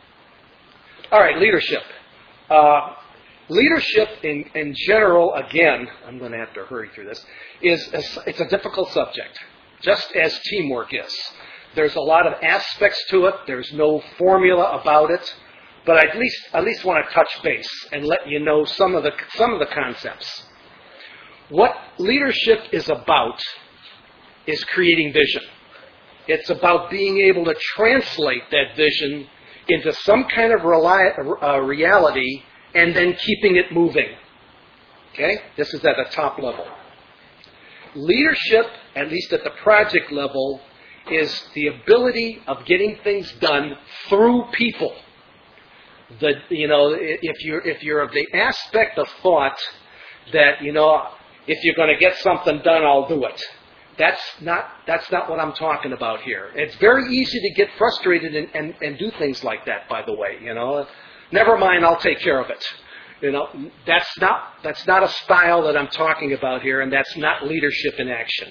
All right, leadership. Uh, leadership in, in general, again, I'm going to have to hurry through this, is a, it's a difficult subject, just as teamwork is. There's a lot of aspects to it. There's no formula about it. But I at least at least want to touch base and let you know some of the some of the concepts. What leadership is about is creating vision. It's about being able to translate that vision into some kind of reli- uh, reality and then keeping it moving. Okay? This is at the top level. Leadership, at least at the project level, is the ability of getting things done through people. The, you know, if you're, if you're of the aspect of thought that, you know, if you're going to get something done, I'll do it. That's not that's not what I'm talking about here. It's very easy to get frustrated and, and, and do things like that, by the way. You know, never mind, I'll take care of it. You know, that's not that's not a style that I'm talking about here, and that's not leadership in action.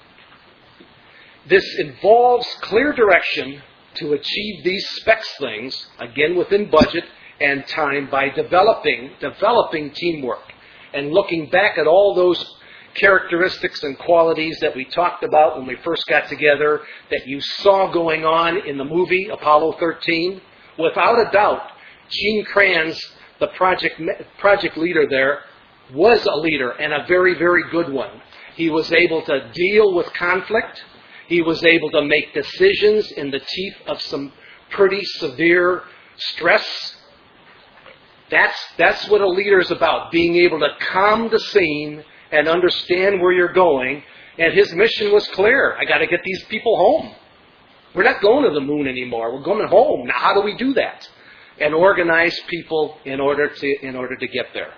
This involves clear direction to achieve these specs things, again within budget and time, by developing developing teamwork and looking back at all those characteristics and qualities that we talked about when we first got together, that you saw going on in the movie Apollo thirteen. Without a doubt, Gene Kranz, the project project leader there, was a leader, and a very, very good one. He was able to deal with conflict. He was able to make decisions in the teeth of some pretty severe stress. That's, that's what a leader is about, being able to calm the scene and understand where you're going. And his mission was clear. I got to get these people home. We're not going to the moon anymore. We're going home. Now, how do we do that? And organize people in order to in order to get there.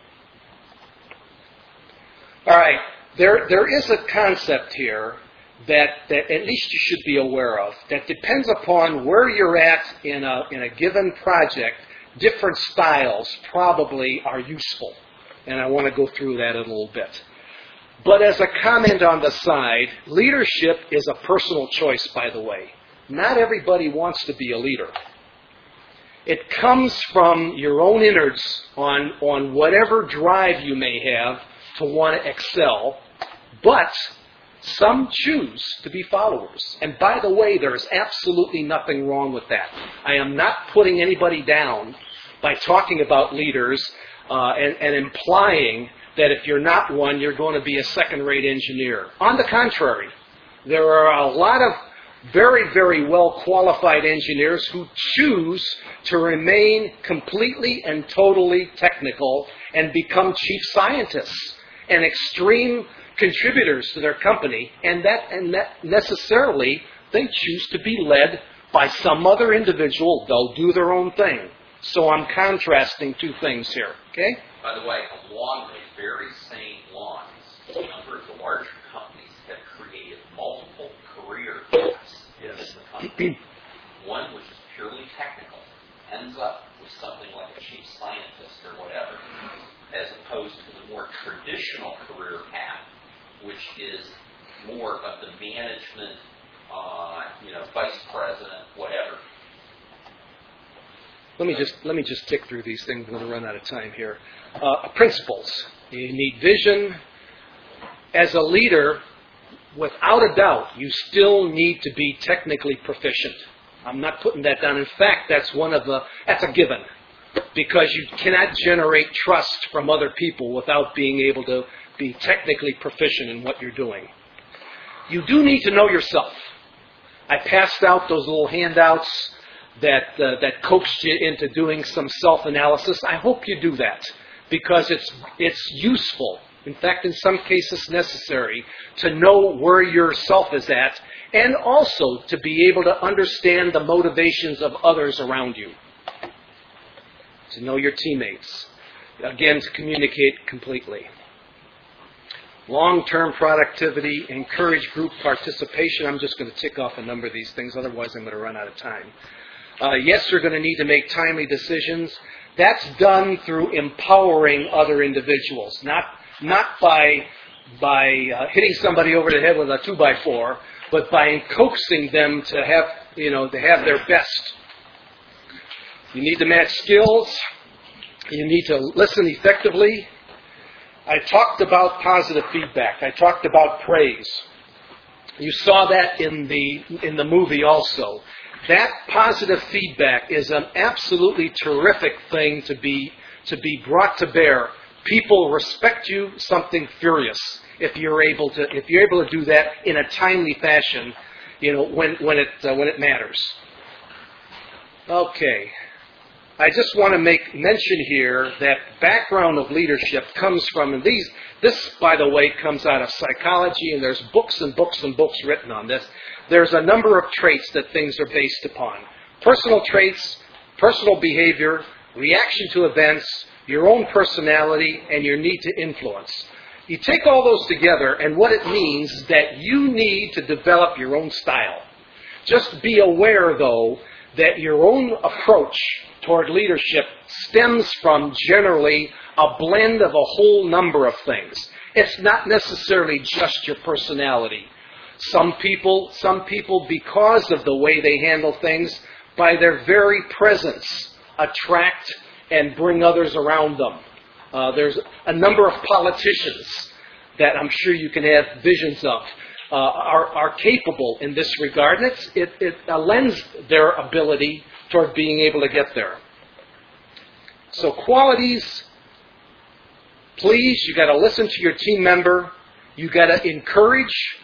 All right. There there is a concept here that, that at least you should be aware of that depends upon where you're at in a in a given project. Different styles probably are useful, and I want to go through that in a little bit. But as a comment on the side, leadership is a personal choice, by the way. Not everybody wants to be a leader. It comes from your own innards on, on whatever drive you may have to want to excel, but some choose to be followers. And by the way, there is absolutely nothing wrong with that. I am not putting anybody down by talking about leaders uh, and, and implying that if you're not one, you're going to be a second-rate engineer. On the contrary, there are a lot of very, very well-qualified engineers who choose to remain completely and totally technical and become chief scientists and extreme contributors to their company, and that and that necessarily they choose to be led by some other individual. They'll do their own thing. So I'm contrasting two things here. Okay? By the way, along the very same lines, a number of the larger companies have created multiple career paths Yes. in the company. One which is purely technical ends up with something like a chief scientist or whatever, as opposed to the more traditional career path, which is more of the management, uh, you know, vice president, whatever. Let me just let me just tick through these things. I'm going to run out of time here. Uh, principles. You need vision. As a leader, without a doubt, you still need to be technically proficient. I'm not putting that down. In fact, that's one of the that's a given, because you cannot generate trust from other people without being able to be technically proficient in what you're doing. You do need to know yourself. I passed out those little handouts that uh, that coaxed you into doing some self-analysis. I hope you do that, because it's it's useful. In fact, in some cases necessary, to know where yourself is at, and also to be able to understand the motivations of others around you. To know your teammates. Again, to communicate completely. Long-term productivity, encourage group participation. I'm just going to tick off a number of these things, otherwise I'm going to run out of time. Uh, yes, you're going to need to make timely decisions. That's done through empowering other individuals, not not by by uh, hitting somebody over the head with a two by four, but by coaxing them to have you know to have their best. You need to match skills. You need to listen effectively. I talked about positive feedback. I talked about praise. You saw that in the in the movie also. That positive feedback is an absolutely terrific thing to be to be brought to bear. People respect you something furious if you're able to if you're able to do that in a timely fashion, you know, when when it uh, when it matters. Okay. I just want to make mention here that background of leadership comes from, and these, this, by the way, comes out of psychology, and there's books and books and books written on this. There's a number of traits that things are based upon. Personal traits, personal behavior, reaction to events, your own personality, and your need to influence. You take all those together, and what it means is that you need to develop your own style. Just be aware, though, that your own approach toward leadership stems from generally a blend of a whole number of things. It's not necessarily just your personality. Some people, some people, because of the way they handle things, by their very presence, attract and bring others around them. Uh, there's a number of politicians that I'm sure you can have visions of. Uh, are, are capable in this regard, and it's, it, it uh, lends their ability toward being able to get there. So qualities, please, you got to listen to your team member. You got to encourage.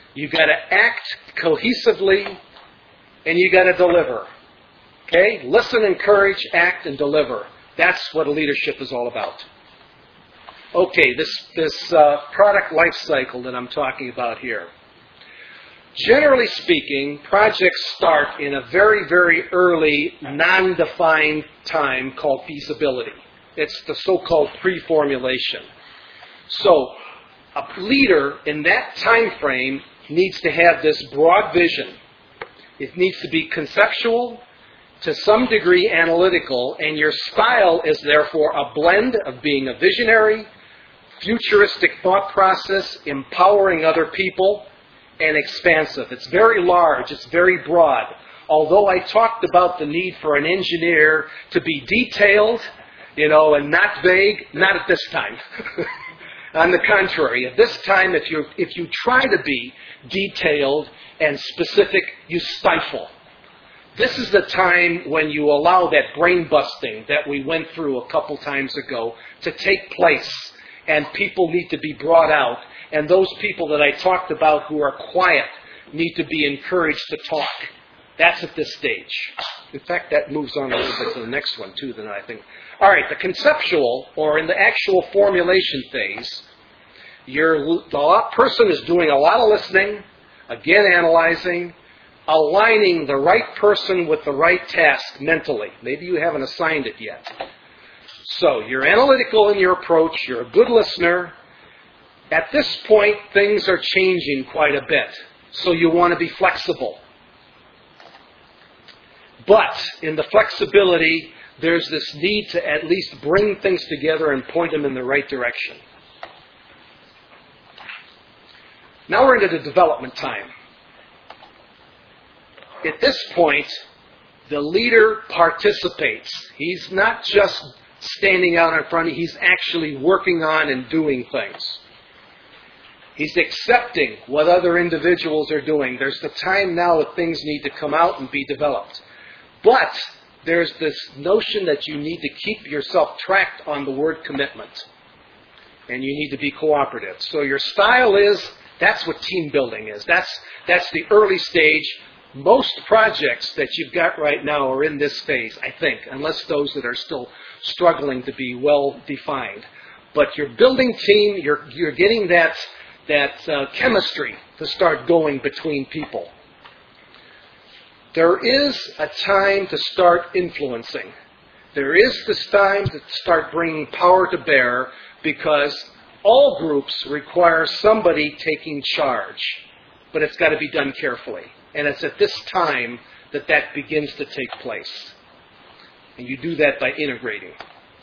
You've got to act cohesively, and you've got to deliver. Okay? Listen, encourage, act, and deliver. That's what leadership is all about. Okay, this, this uh, product life cycle that I'm talking about here. Generally speaking, projects start in a very, very early, non-defined time called feasibility. It's the so-called pre-formulation. So, a leader in that time frame needs to have this broad vision. It needs to be conceptual, to some degree analytical, and your style is therefore a blend of being a visionary, futuristic thought process, empowering other people, and expansive. It's very large, it's very broad. Although I talked about the need for an engineer to be detailed, you know, and not vague, not at this time. On the contrary, at this time, if you if you try to be detailed and specific, you stifle. This is the time when you allow that brain busting that we went through a couple times ago to take place, and people need to be brought out. And those people that I talked about who are quiet need to be encouraged to talk. That's at this stage. In fact, that moves on a little bit to the next one, too, then I think. All right, the conceptual, or in the actual formulation phase, your, the person is doing a lot of listening, again analyzing, aligning the right person with the right task mentally. Maybe you haven't assigned it yet. So, you're analytical in your approach, you're a good listener. At this point, things are changing quite a bit, so you want to be flexible. But in the flexibility, there's this need to at least bring things together and point them in the right direction. Now we're into the development time. At this point, the leader participates. He's not just standing out in front, he's actually working on and doing things. He's accepting what other individuals are doing. There's the time now that things need to come out and be developed. But there's this notion that you need to keep yourself tracked on the word commitment. And you need to be cooperative. So your style is, that's what team building is. That's, that's the early stage. Most projects that you've got right now are in this phase, I think, unless those that are still struggling to be well defined. But you're building team, you're, you're getting that that uh, chemistry to start going between people. There is a time to start influencing. There is this time to start bringing power to bear, because all groups require somebody taking charge. But it's got to be done carefully. And it's at this time that that begins to take place. And you do that by integrating.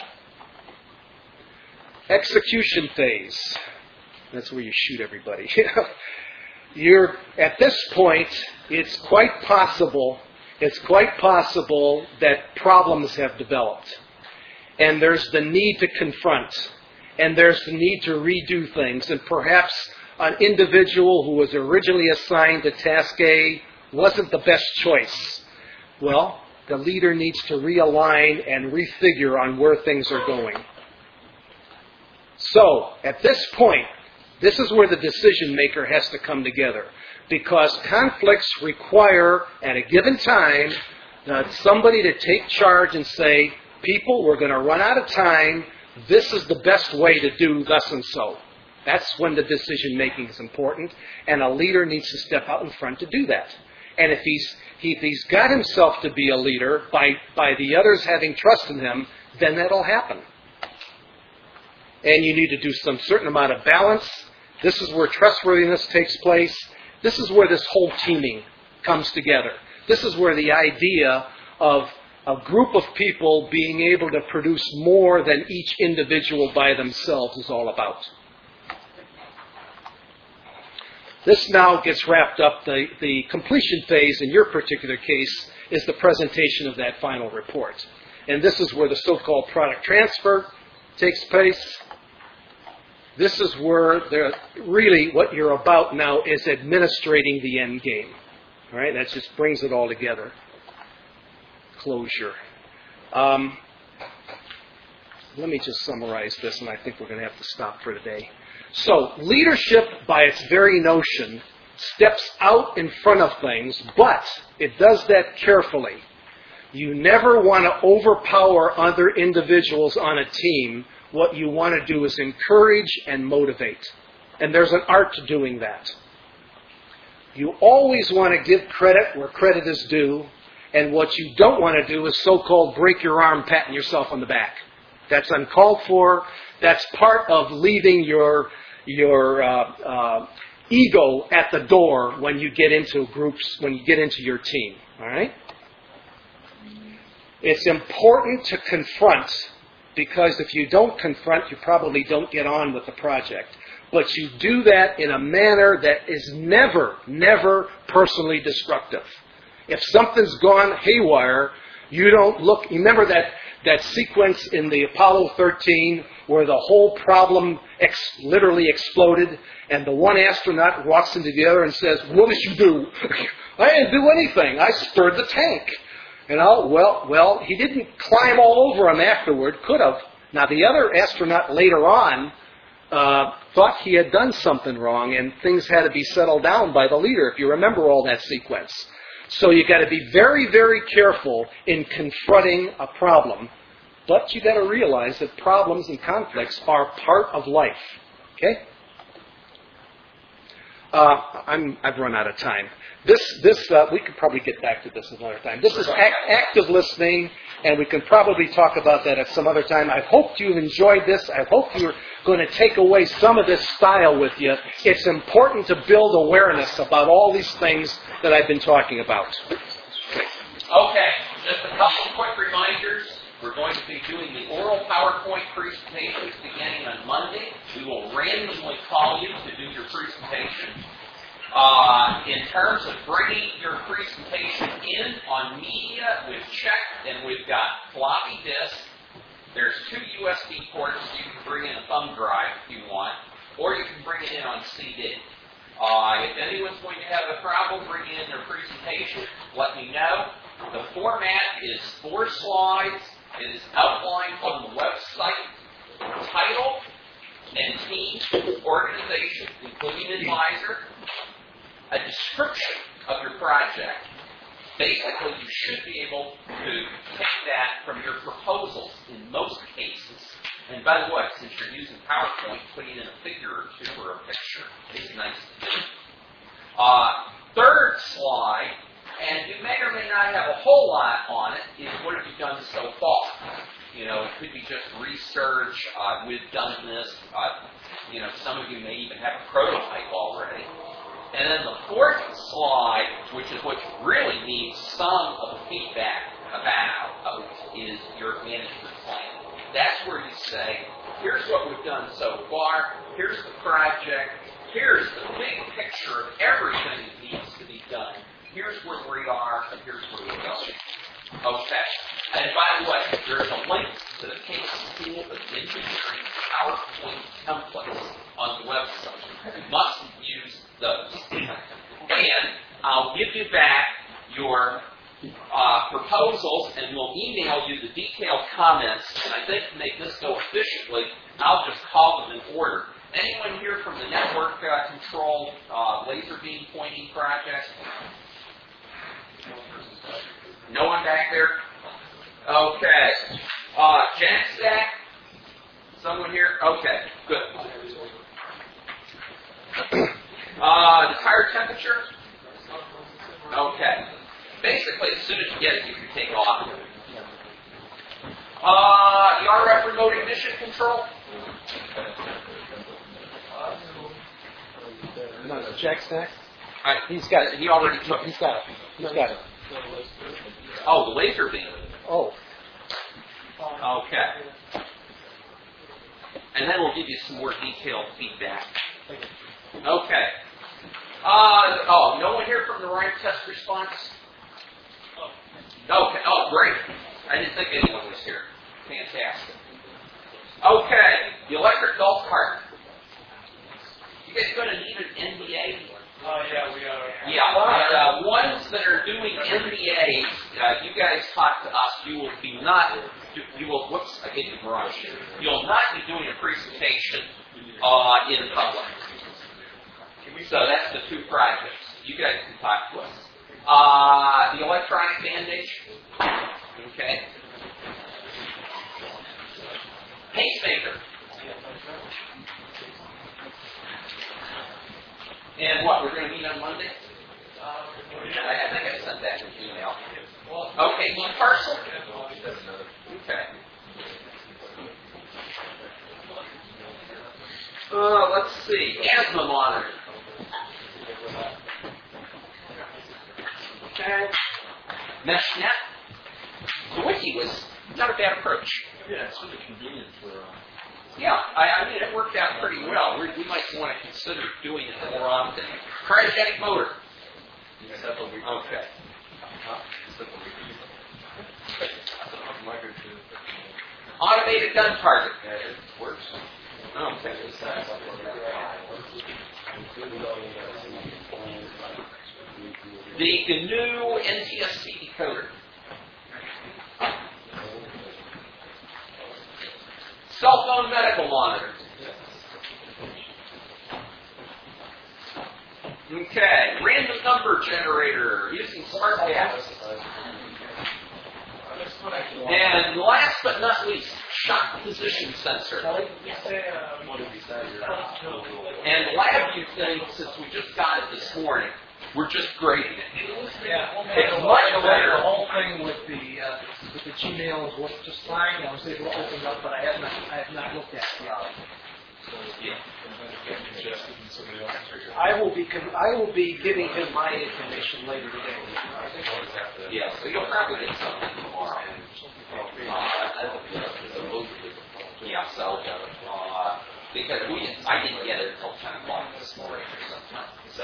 Execution phase. That's where you shoot everybody. You're at this point, it's quite possible, it's quite possible that problems have developed. And there's the need to confront. And there's the need to redo things. And perhaps an individual who was originally assigned to task A wasn't the best choice. Well, the leader needs to realign and refigure on where things are going. So, at this point, this is where the decision maker has to come together, because conflicts require, at a given time, uh, somebody to take charge and say, people, we're going to run out of time. This is the best way to do thus and so. That's when the decision making is important, and a leader needs to step out in front to do that. And if he's if he's got himself to be a leader by by the others having trust in him, then that'll happen. And you need to do some certain amount of balance. This is where trustworthiness takes place. This is where this whole teaming comes together. This is where the idea of a group of people being able to produce more than each individual by themselves is all about. This now gets wrapped up. The, the completion phase in your particular case is the presentation of that final report. And this is where the so-called product transfer takes place. This is where really what you're about now is administrating the end game. All right, that just brings it all together. Closure. Um, let me just summarize this, and I think we're going to have to stop for today. So, leadership, by its very notion, steps out in front of things, but it does that carefully. You never want to overpower other individuals on a team. What you want to do is encourage and motivate. And there's an art to doing that. You always want to give credit where credit is due, and what you don't want to do is so-called break your arm patting yourself on the back. That's uncalled for. That's part of leaving your your uh, uh, ego at the door when you get into groups, when you get into your team. All right? It's important to confront, because if you don't confront, you probably don't get on with the project. But you do that in a manner that is never, never personally destructive. If something's gone haywire, you don't look... Remember that, that sequence in the Apollo thirteen where the whole problem ex, literally exploded, and the one astronaut walks into the other and says, "What did you do?" "I didn't do anything. I stirred the tank." You know, well, well, he didn't climb all over him afterward. Could have. Now, the other astronaut later on uh, thought he had done something wrong, and things had to be settled down by the leader, if you remember all that sequence. So you got to be very, very careful in confronting a problem. But you got to realize that problems and conflicts are part of life. Okay? Uh, I'm, I've run out of time. This, this, uh, we could probably get back to this another time. This is act, active listening, and we can probably talk about that at some other time. I hope you've enjoyed this. I hope you're going to take away some of this style with you. It's important to build awareness about all these things that I've been talking about. Okay, just a couple of quick reminders. We're going to be doing the oral PowerPoint presentations beginning on Monday. We will randomly call you to do your presentation. Uh, in terms of bringing your presentation in on media, we've checked and we've got floppy disk. There's two U S B ports. You can bring in a thumb drive if you want, or you can bring it in on C D. Uh, if anyone's going to have a problem bringing in their presentation, let me know. The format is four slides. It is outlined on the website, title and team, organization, including advisor, a description of your project. Basically, you should be able to take that from your proposals in most cases. And by the way, since you're using PowerPoint, putting in a figure or two or a picture is nice to do. Uh, third slide, and you may or may not have a whole lot on it, is what have you done so far? You know, it could be just research, uh, we've done this, uh, you know, some of you may even have a prototype already. And then the fourth slide, which is what you really need some of the feedback about, is your management plan. That's where you say, here's what we've done so far, here's the project, here's the big picture of everything that needs to be done. Here's where we are, and here's where we're going. Okay. And by the way, there's a link to the Case School of Engineering PowerPoint templates on the website. You must use those. And I'll give you back your uh, proposals, and we'll email you the detailed comments. And I think to make this go efficiently, I'll just call them in order. Anyone here from the network uh, control uh, laser beam pointing project? No one back there? Okay. Uh, JackStack? Someone here? Okay, good. Uh, the tire temperature? Okay. Basically, as soon as you get it, you can take off. Uh, the R F remote ignition control? No, no, JackStack? Uh, he's got it. He already took it. He's got it. He's got it. Oh, the laser beam. Oh. Okay. And then we'll give you some more detailed feedback. Okay. Uh, oh, no one here from the right test response? Okay. Oh, great. I didn't think anyone was here. Fantastic. Okay. The electric golf cart. You guys going to need an N B A? Oh, yeah, we are. Yeah, uh, ones that are doing N B As, uh, you guys talk to us. You will be not, you will, whoops, I hit the garage. You'll not be doing a presentation uh, in public. So that's the two projects. You guys can talk to us. Uh, the electronic bandage. Okay. Pacemaker. And what, we're going to meet on Monday? I think I sent that in an email. Okay, e-parcel? Okay. Uh, let's see, asthma monitor. Okay. MeshNet. The wiki was not a bad approach. Yeah, it's really convenient for. Uh, Yeah, I, I mean, it worked out pretty well. We're, we might want to consider doing it more often. Cryogenic motor. Okay. Automated gun target. it works. Okay. The G N U N T S C decoder. Cell phone medical monitor. Okay, random number generator using smart gas. And last but not least, shock position sensor. And LabVIEW thing, since we just got it this morning, we're just grading it. Yeah, It's much better. The whole thing with the uh, with the Gmail was just fine. I was able to open it up, but I have not I have not looked at it yet. I will be con- I will be giving him my information later today. Yeah, so you'll probably get something tomorrow. Uh, yeah, so uh, because we didn't, I didn't get it until ten o'clock this morning or something. So.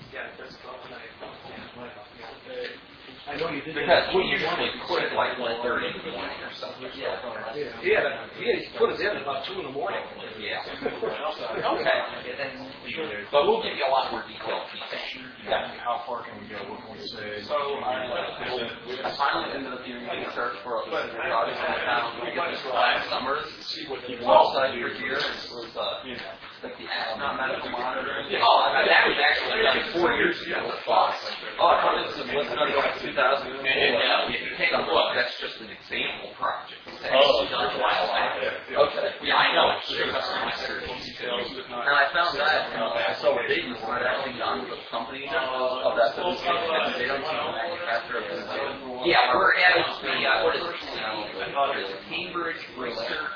I know you did. Because we usually put it like one thirty in the morning or something. Yeah, he had he had put it in about two in the morning. Yeah. Okay. But we'll give you a lot more detailed feedback. Yeah. How far can we go? What can we say? So I finally ended up doing a search for a project in town. We get this last summer. See what he One wants. side for here was uh, like the asthma medical monitor. Oh, I mean, that was actually done four years ago with Fox. Oh, I thought this was listed on two thousand four. And uh, if you take a look, that's just an example project. It's Oh, actually done a while back. Okay. Yeah, I know. It's just my search details. And I found that uh, I saw a big was actually done with a company uh, of that business. They don't even manufacture it. Yeah, we're at the, uh, what is it, uh, is it Cambridge Research?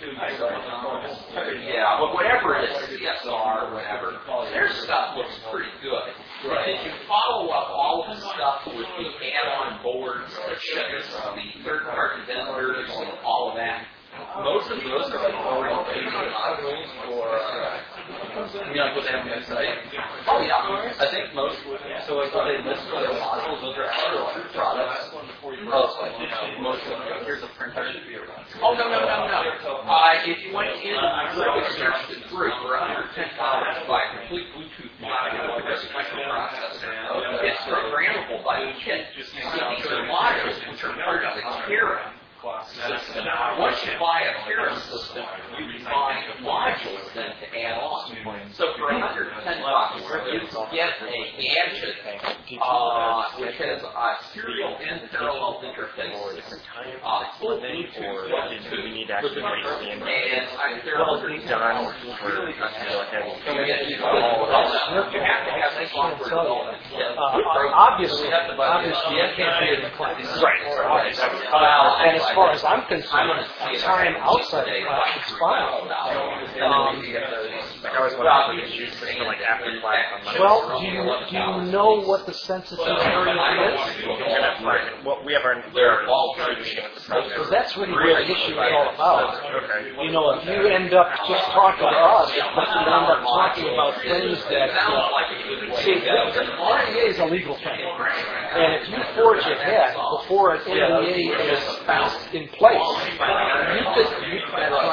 Yeah, but whatever it is, C S R or whatever, their stuff looks pretty good. If you follow up all of the stuff with the add-on boards, the chips, the third-party vendors, and all of that, Most of those are like already modules for, uh, you know, what they have on the site. oh yeah, I think most, so like what they list for their modules, those are actual products. Oh, so like, you know, most of them, here's a printer. oh no, no, no, no. Uh, if you went in and really searched it through for under ten dollars, buy a complete Bluetooth module with a microprocessor. It's programmable by the kit. So these are modules which are part of the Kira system. Once you buy a Kira system, you can buy modules then to add on. So for under ten bucks, you can get a gadget uh, which has a serial and parallel interface, uh, full Bluetooth, Do we need to actually wait for the end? and I parallel Done for us to go ahead and so we get you you have to have this software development kit. Uh, obviously, obviously, you can't be in the class. Right, right. Uh, and as far as I'm concerned, time outside the class is fine. Um, Like I always want to use this for like after class on Monday. well, do you do you know what the census area is? Well, we have our They're all Because that's really what the issue is all about. Okay. You know, if you end up just talking to us, but you end up talking about things that, uh, see, R E A is a legal thing. And if you forge ahead before an N D A is in place, you could, you, that's right.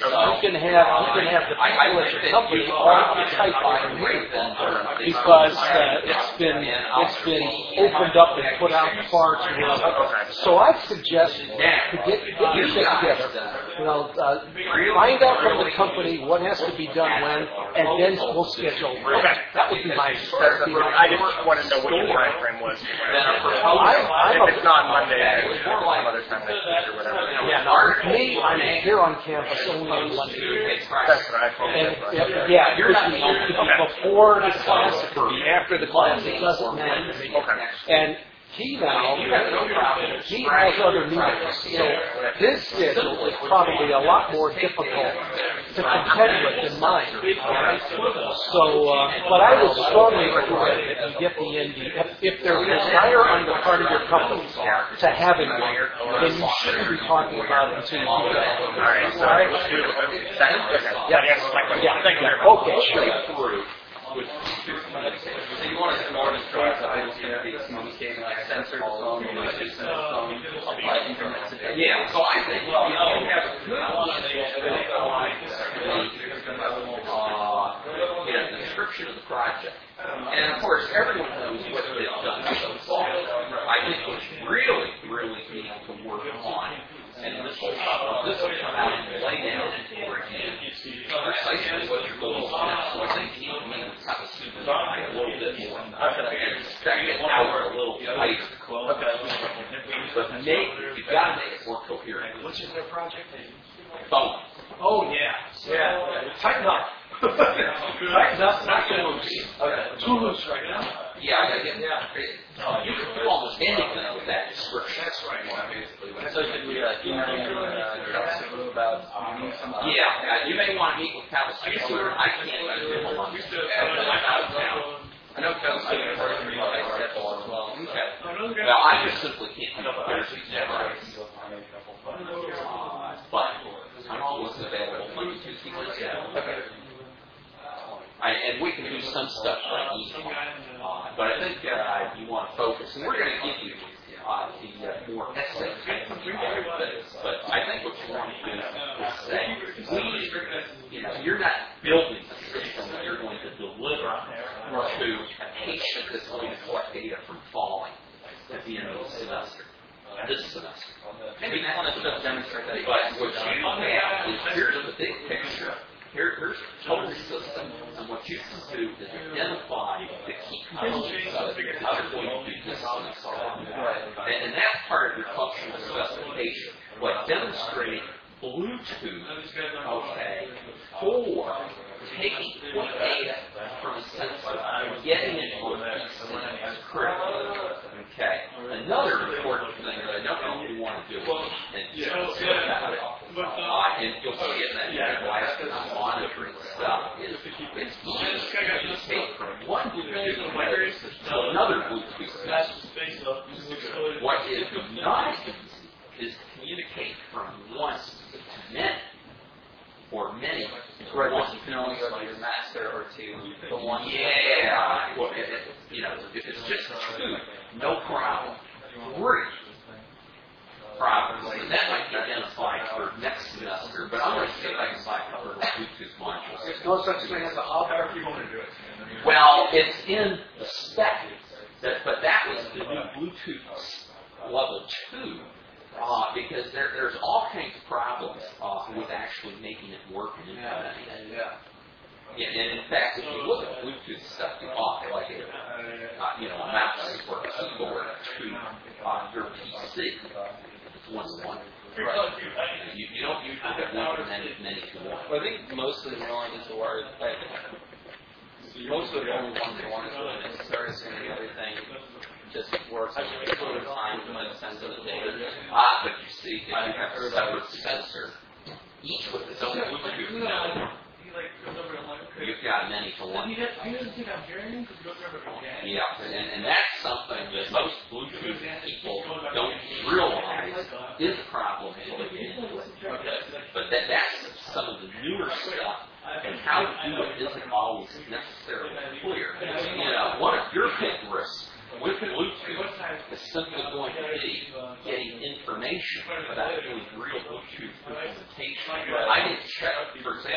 you can have you can have the people at your company all type on me because uh, it's been it's been opened up and put out far too long. So I suggest to get get your shit together. You know, uh, find out from the company what has to be done when, and then we'll schedule. Okay. That would be my. That's the, I just want to know what your time frame was. I, I'm if it's not Monday, some other time next week or whatever. Yeah, no, me, I'm here on campus only on Monday. That's what I thought. And, yeah, yeah, it could be, it could be before the class, it could be after the class, it doesn't matter. Okay. And he now, he has other meetings, so his schedule is probably a lot more difficult to contend with than mine. So, uh, but I would strongly recommend that you get the N D. If, if there's a desire on the part of your company to have it, then you shouldn't be talking about it until you do that. All right. So, All right? yeah, that answers my question. Yeah. Thank you. Okay, sure. So you want to more than try to communicate like sensor to phone, Bluetooth to phone, apply internet to data. Yeah, so I think, well, you know, we have a good uh, you know, description of the project. And of course, everyone knows what they've done so far. I think what's really, really need to work on, and this will, this will come out and lay down for you, precisely what you're going to do. So I think you need to kind of simplify a little bit more. And stretch it out a little tighter. But make, you've got to make it more coherent. Which is their project? Phone. Oh, yeah. Yeah. Tighten up. Tighten up, not too loose. Okay. Too loose right now. Yeah, yeah, yeah. Uh, you can do almost anything with that description. That's right. So should we uh, email you uh, about meeting some? Yeah, uh, you may want to meet with Cal Schuler. I can't do it alone. I'm out of town. I know Kel's doing a part of the remote schedule as well. Okay. Well, I just simply can't do Thursdays and Fridays. Uh, but I'm always available Monday, Tuesday, Wednesday. Okay. I, and we can do some stuff like email. Uh, but I think uh, you want to focus. And we're going to give you uh, the uh, more essay type of things. But I think what you want to do is say, we, you know, you're not building a system that you're going to deliver to a patient that's going to collect data from falling at the end of the semester. This semester. Maybe not necessarily demonstrate that. But what you have is here's the big picture. Here, here's the total system, and what you can do is identify the key components of it, how they're going to do this semester. And, and that's part of your functional specification. What demonstrate Bluetooth, okay, for taking point data from a sensor and getting it on a P C is critical. Okay. Another important thing that I don't know if you want to do, and just about it, uh, and you'll see it in that last monitoring stuff, is it's easy to take from one Bluetooth device to another Bluetooth device. What is not easy is communicate from one to many. Or many. Right, but you can only go to your master or to the one. Yeah. Well, it, it, you know, if it's just two, no problem. Three problems. And that might be identified for next semester, but I'm going to see if I can find a couple of Bluetooth modules. There's no such thing as a hub. However you want to do it. Well, it's in the spec, that, but that was the new Bluetooth level two. Uh, because there, there's all kinds of problems uh, with actually making it work and implementing it. Yeah. Yeah, and in fact, if you look at Bluetooth stuff, you offer like a, uh, you know, a mouse or a keyboard to uh, your P C. It's one to one. Right. You, you don't usually have one and then many to one. Well, I think most of the one is the word. Most of the only one to one is really necessary, so everything just works at the same time to make sense of the data. Ah, but you see, if you have a separate sensor, each with its own Bluetooth node, you've got many to one. Yeah, and, and that's something that most Bluetooth people don't realize is a problem until they get into it. But that, that's some of the newer stuff. And how to do it isn't always necessarily clear. You know, one of your big risks with Bluetooth is simply going to be getting information about doing real Bluetooth implementation. I didn't check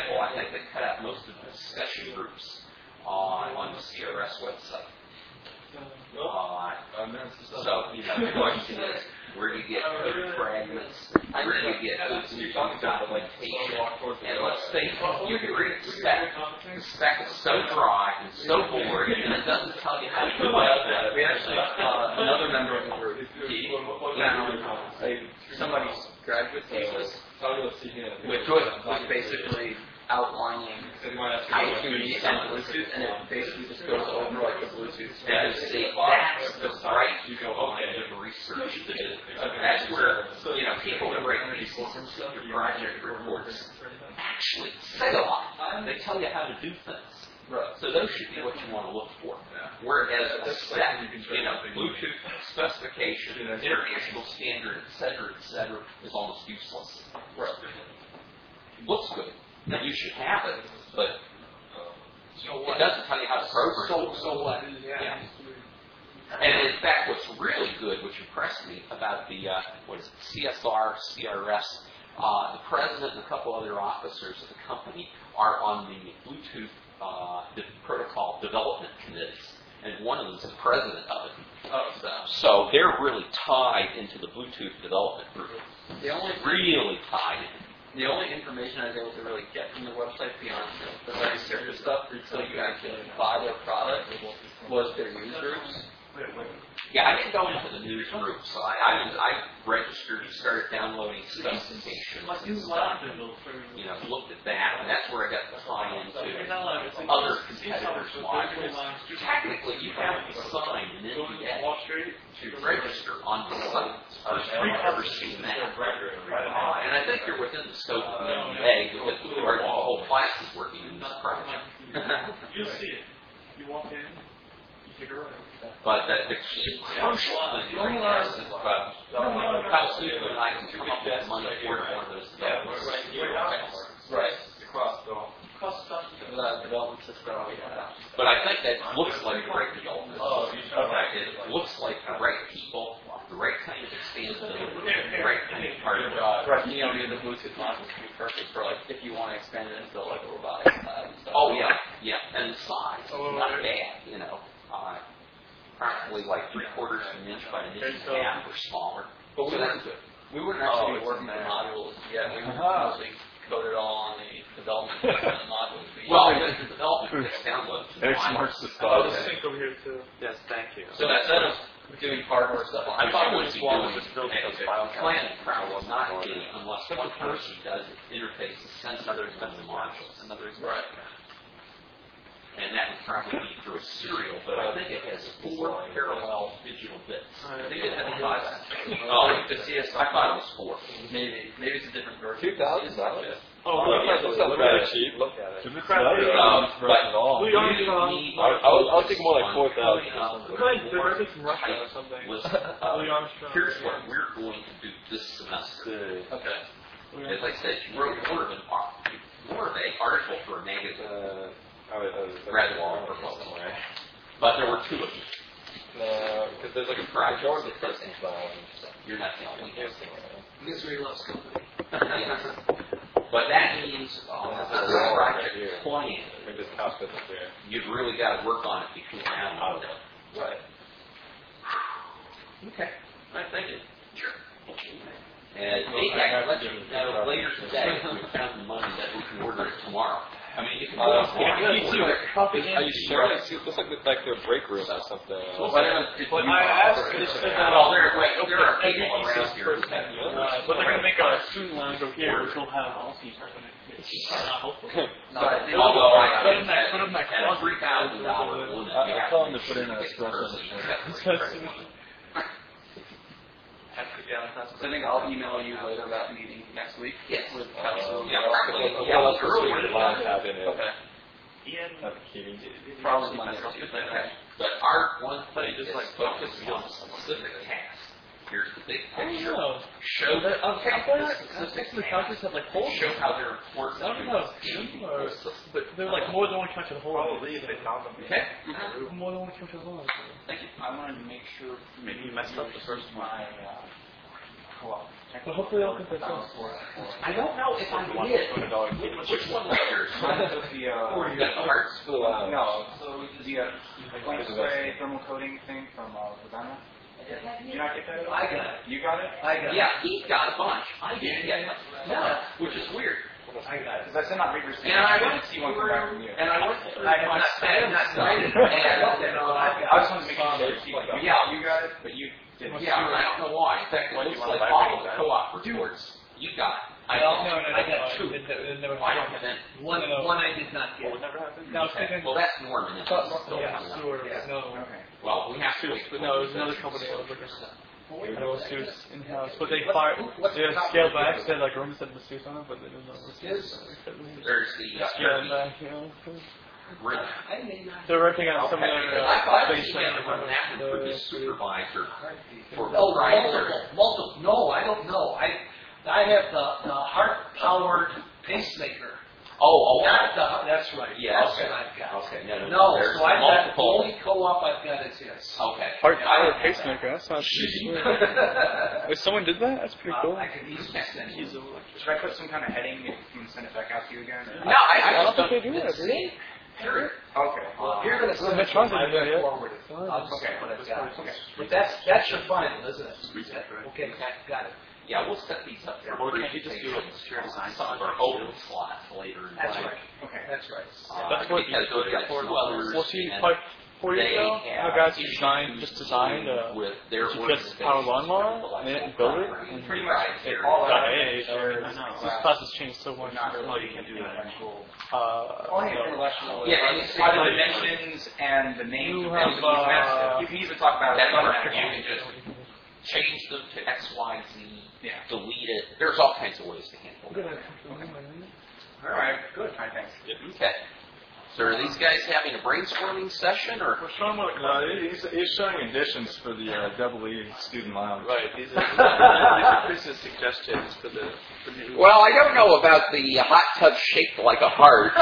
example, I think they cut out most of the discussion groups on, on the C R S website. Uh, so, you know, the question is, where do you get code fragments? Where do you get Bluetooth documentation? And let's face it, you can read the spec. The spec is so dry and so boring, and it doesn't tell you how to do it. We actually, uh, another member of the group, he found a, somebody's graduate thesis, which was, was basically outlining how to use Bluetooth, and it basically just goes over like the Bluetooth And status. see, that's the right kind of research to do. That's where, you know, people who write these senior project reports actually say a lot. They tell you how to do things. Right. So those should be what you want to look for. Whereas a spec, you know, Bluetooth specification, international standard, et cetera, et cetera, is almost useless. Right. Looks good. Now, you should have it, but So it what? doesn't tell you how to program. So, so what? Yeah. And in fact, what's really good, which impressed me about the, uh, what is it, C S R, C R S, uh, the president and a couple other officers of the company are on the Bluetooth uh, the protocol development committees. And one of them is the president of it. So, so they're really tied into the Bluetooth development group. The only Really tied in. The only information I was able to really get from the website beyond the very surface stuff until you actually buy their product was their news groups. Yeah, I didn't go into the news group, so I, I, I registered, started downloading specifications and stuff, and, you know, looked at that, and that's where I got to tie into other competitors' modules. Technically, you have to sign an N D A to register on the site. I've never seen that. Uh, and I think you're within the scope of the N D A because the whole class is working in this project. You'll see it. You walk in, you take a right. But the, the crucial thing right is about how soon and I can come up with money for one of those developments. Right. Across the hall. The development system we have. But I think that looks like the right development. Oh, It looks like the right people, the right kind of expansibility, the right kind of part of the job. Right. You know, the Bluetooth modules can be perfect for like if you want to expand it into like a robotics lab and stuff. Oh yeah, yeah, and the size is not bad, you know. Uh, Practically like three quarters of an inch by an inch and a half or smaller. But we So weren't, that's good. we weren't actually Oh, working the man. modules yet. We were mostly coded all on the development of the modules. We Well, used. the development gets downloaded to the Eric Smart's the Oh, star. the sync over here too. Yes, thank you. So instead of doing hardware stuff. I thought it was Swallow doing just built a those file planning problem, not getting, unless one person does interface the sensors and the modules. Another Right. And that would probably be through a serial, but I think it has four parallel digital bits. I think it had five. Oh, the C S I thought it was four. Maybe. Maybe it's a different version. Two thousand dollars. Oh, Look yeah. at this. That's very cheap. Look at it. Um, But but Well, you already you found- need I- I'll- I'll take more like on four thousand. coming up with Right, more they're from Russia or type something. list. Louis Armstrong. Here's what we're going to do this semester. Okay. As I said, you wrote more of an ar- more of an article for a magazine, Uh, I was, I was rather long proposal. But there were two of them. Because there's like a Projects George the that doesn't Christmas style and stuff. You're not the only one. Misery loves company. Yes. But that means uh, the project plan. Maybe this house business here. You've really got to work on it between now and then. Right. Okay. All right, thank you. Sure. And maybe I can let you know later today if we found the money that we can order it tomorrow. I mean, you can. Uh, yeah, me too. Are you sure? It looks like it's like their break room or something. Well, but, uh, if But you- I asked this thing Well, there, wait, there are people around here. who have- Uh, but they're gonna make a student lounge over here, which will have all these. Hopefully. No, I think. Although I Put in that- put in that at a closet. three thousand dollar one, I- you I have told to him to put in a make sure espresso you machine. get the correct one. So I think I'll email you later about the meeting next week. Yes. With council. Yeah, probably. Well, Yeah, that's supposed to earlier be the than lounge that. cabin is. Okay. Not the heating. Probably Monday or Tuesday. Okay. But our one thing is focus on a specific task. Here's the big picture. Show that, okay, The couches have like holes. show how they're important. I don't know. But they're like more than one couch at a hole. Probably if they found them. Okay? More than one couch at a hole. Thank you. I wanted to make sure Maybe you messed up the first one. my uh, co-op But hopefully I'll confess. I don't know if I did. Which one was yours? The, uh, Or you got the hearts? no, so the uh, blank spray thermal coating thing from uh, Lavana. Did you not get that? I got it. You got it? I got it. Yeah, he got a bunch. I didn't get much. No, which is weird. I got it. Because I sent out readers. And I went see one come back from through, you. and I went through I have my not- I have not stuff, cited it. and, No, I've got I just wanted to make sure that Yeah. you got it, but you didn't. yeah, I don't know why. In fact, it looks like all of the co-op reports you got. I Well, don't. no, no, I got two. I don't have any. One, one I did not get. No, I was thinking. Well, that's Norman. It's Thought- still yeah, one. sewer. Yeah. No. Okay. Well, we have to wait. But no, it was another company I was looking at. And it was Seuss in-house. But they fired, they scaled back, said like Roman said Masseuse on it, but they didn't know Masseuse. There's the uh, Scaling back, you know. Really? I may not. They're working on some of Okay, their because I uh, thought space he had to run that one for his uh, supervisor for Oh, Chrysler. multiple, multiple. No, I don't know. I, I have the, the heart-powered pacemaker. Oh, oh, Not the, that's right. Yeah, That's okay. what I've got. Okay, no, no, No, there's so I've got, the multiple. only co-op I've got is his. Okay. Heart Yeah, I power don't have pacemaker. That sounds pretty sweet. If someone did that, that's pretty Uh, cool. I could easily send you. Should I put some kind of heading and send it back out to you again? that. No, I, I, I don't just think they do that, do they? See? Period. Okay. Well, if you're going to send Well, it to Medtronic me, didn't do it yet. I'll forward it. I'll just Okay. put it down. Okay. But that's, that's your final, isn't it? Okay, got, got it. Yeah, we'll set these up for Or can't you just do a shared design some of our open slots later in That's life. right. Okay. That's right. Uh, That's what because we've got two others, Well, see, and like four years they ago, have the guys who issues designed, just designed a with their just power lawnmower, and they didn't build it, and Pretty much it all got that A. shared- This class has changed so much. Not since, really, you can do that. Uh, Only so- intellectual. Yeah, and it's- Are the dimensions and the names You of have, things uh, massive. You can even talk about it. That's in right. that You one. can just change them to X, Y, Z, Yeah. delete it. There's all kinds of ways to handle it. All right. Good. All right. Thanks. Okay. So are these guys having a brainstorming session, or? We're showing what, no, he's, he's showing additions for the uh, double E student lounge. Right, these are, these are Chris's suggestions for the, for the. Well, I don't know about the hot tub shaped like a heart.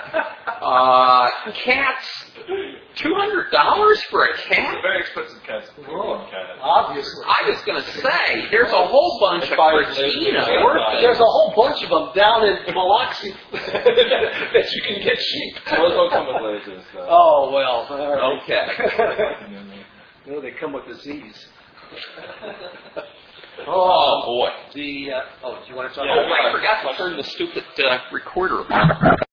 uh, cats, two hundred dollars for a It's a cat? very expensive cat. Oh, cat. obviously. I was going to say, there's a whole bunch of Cortina There's a whole bunch of them down in Biloxi that you can get cheap. Those don't come with lasers, though. Oh, well. all right. Okay. No, they come with disease. Oh, boy. The, uh, oh, do you want to talk Oh, about I forgot to turn the stupid uh, recorder on.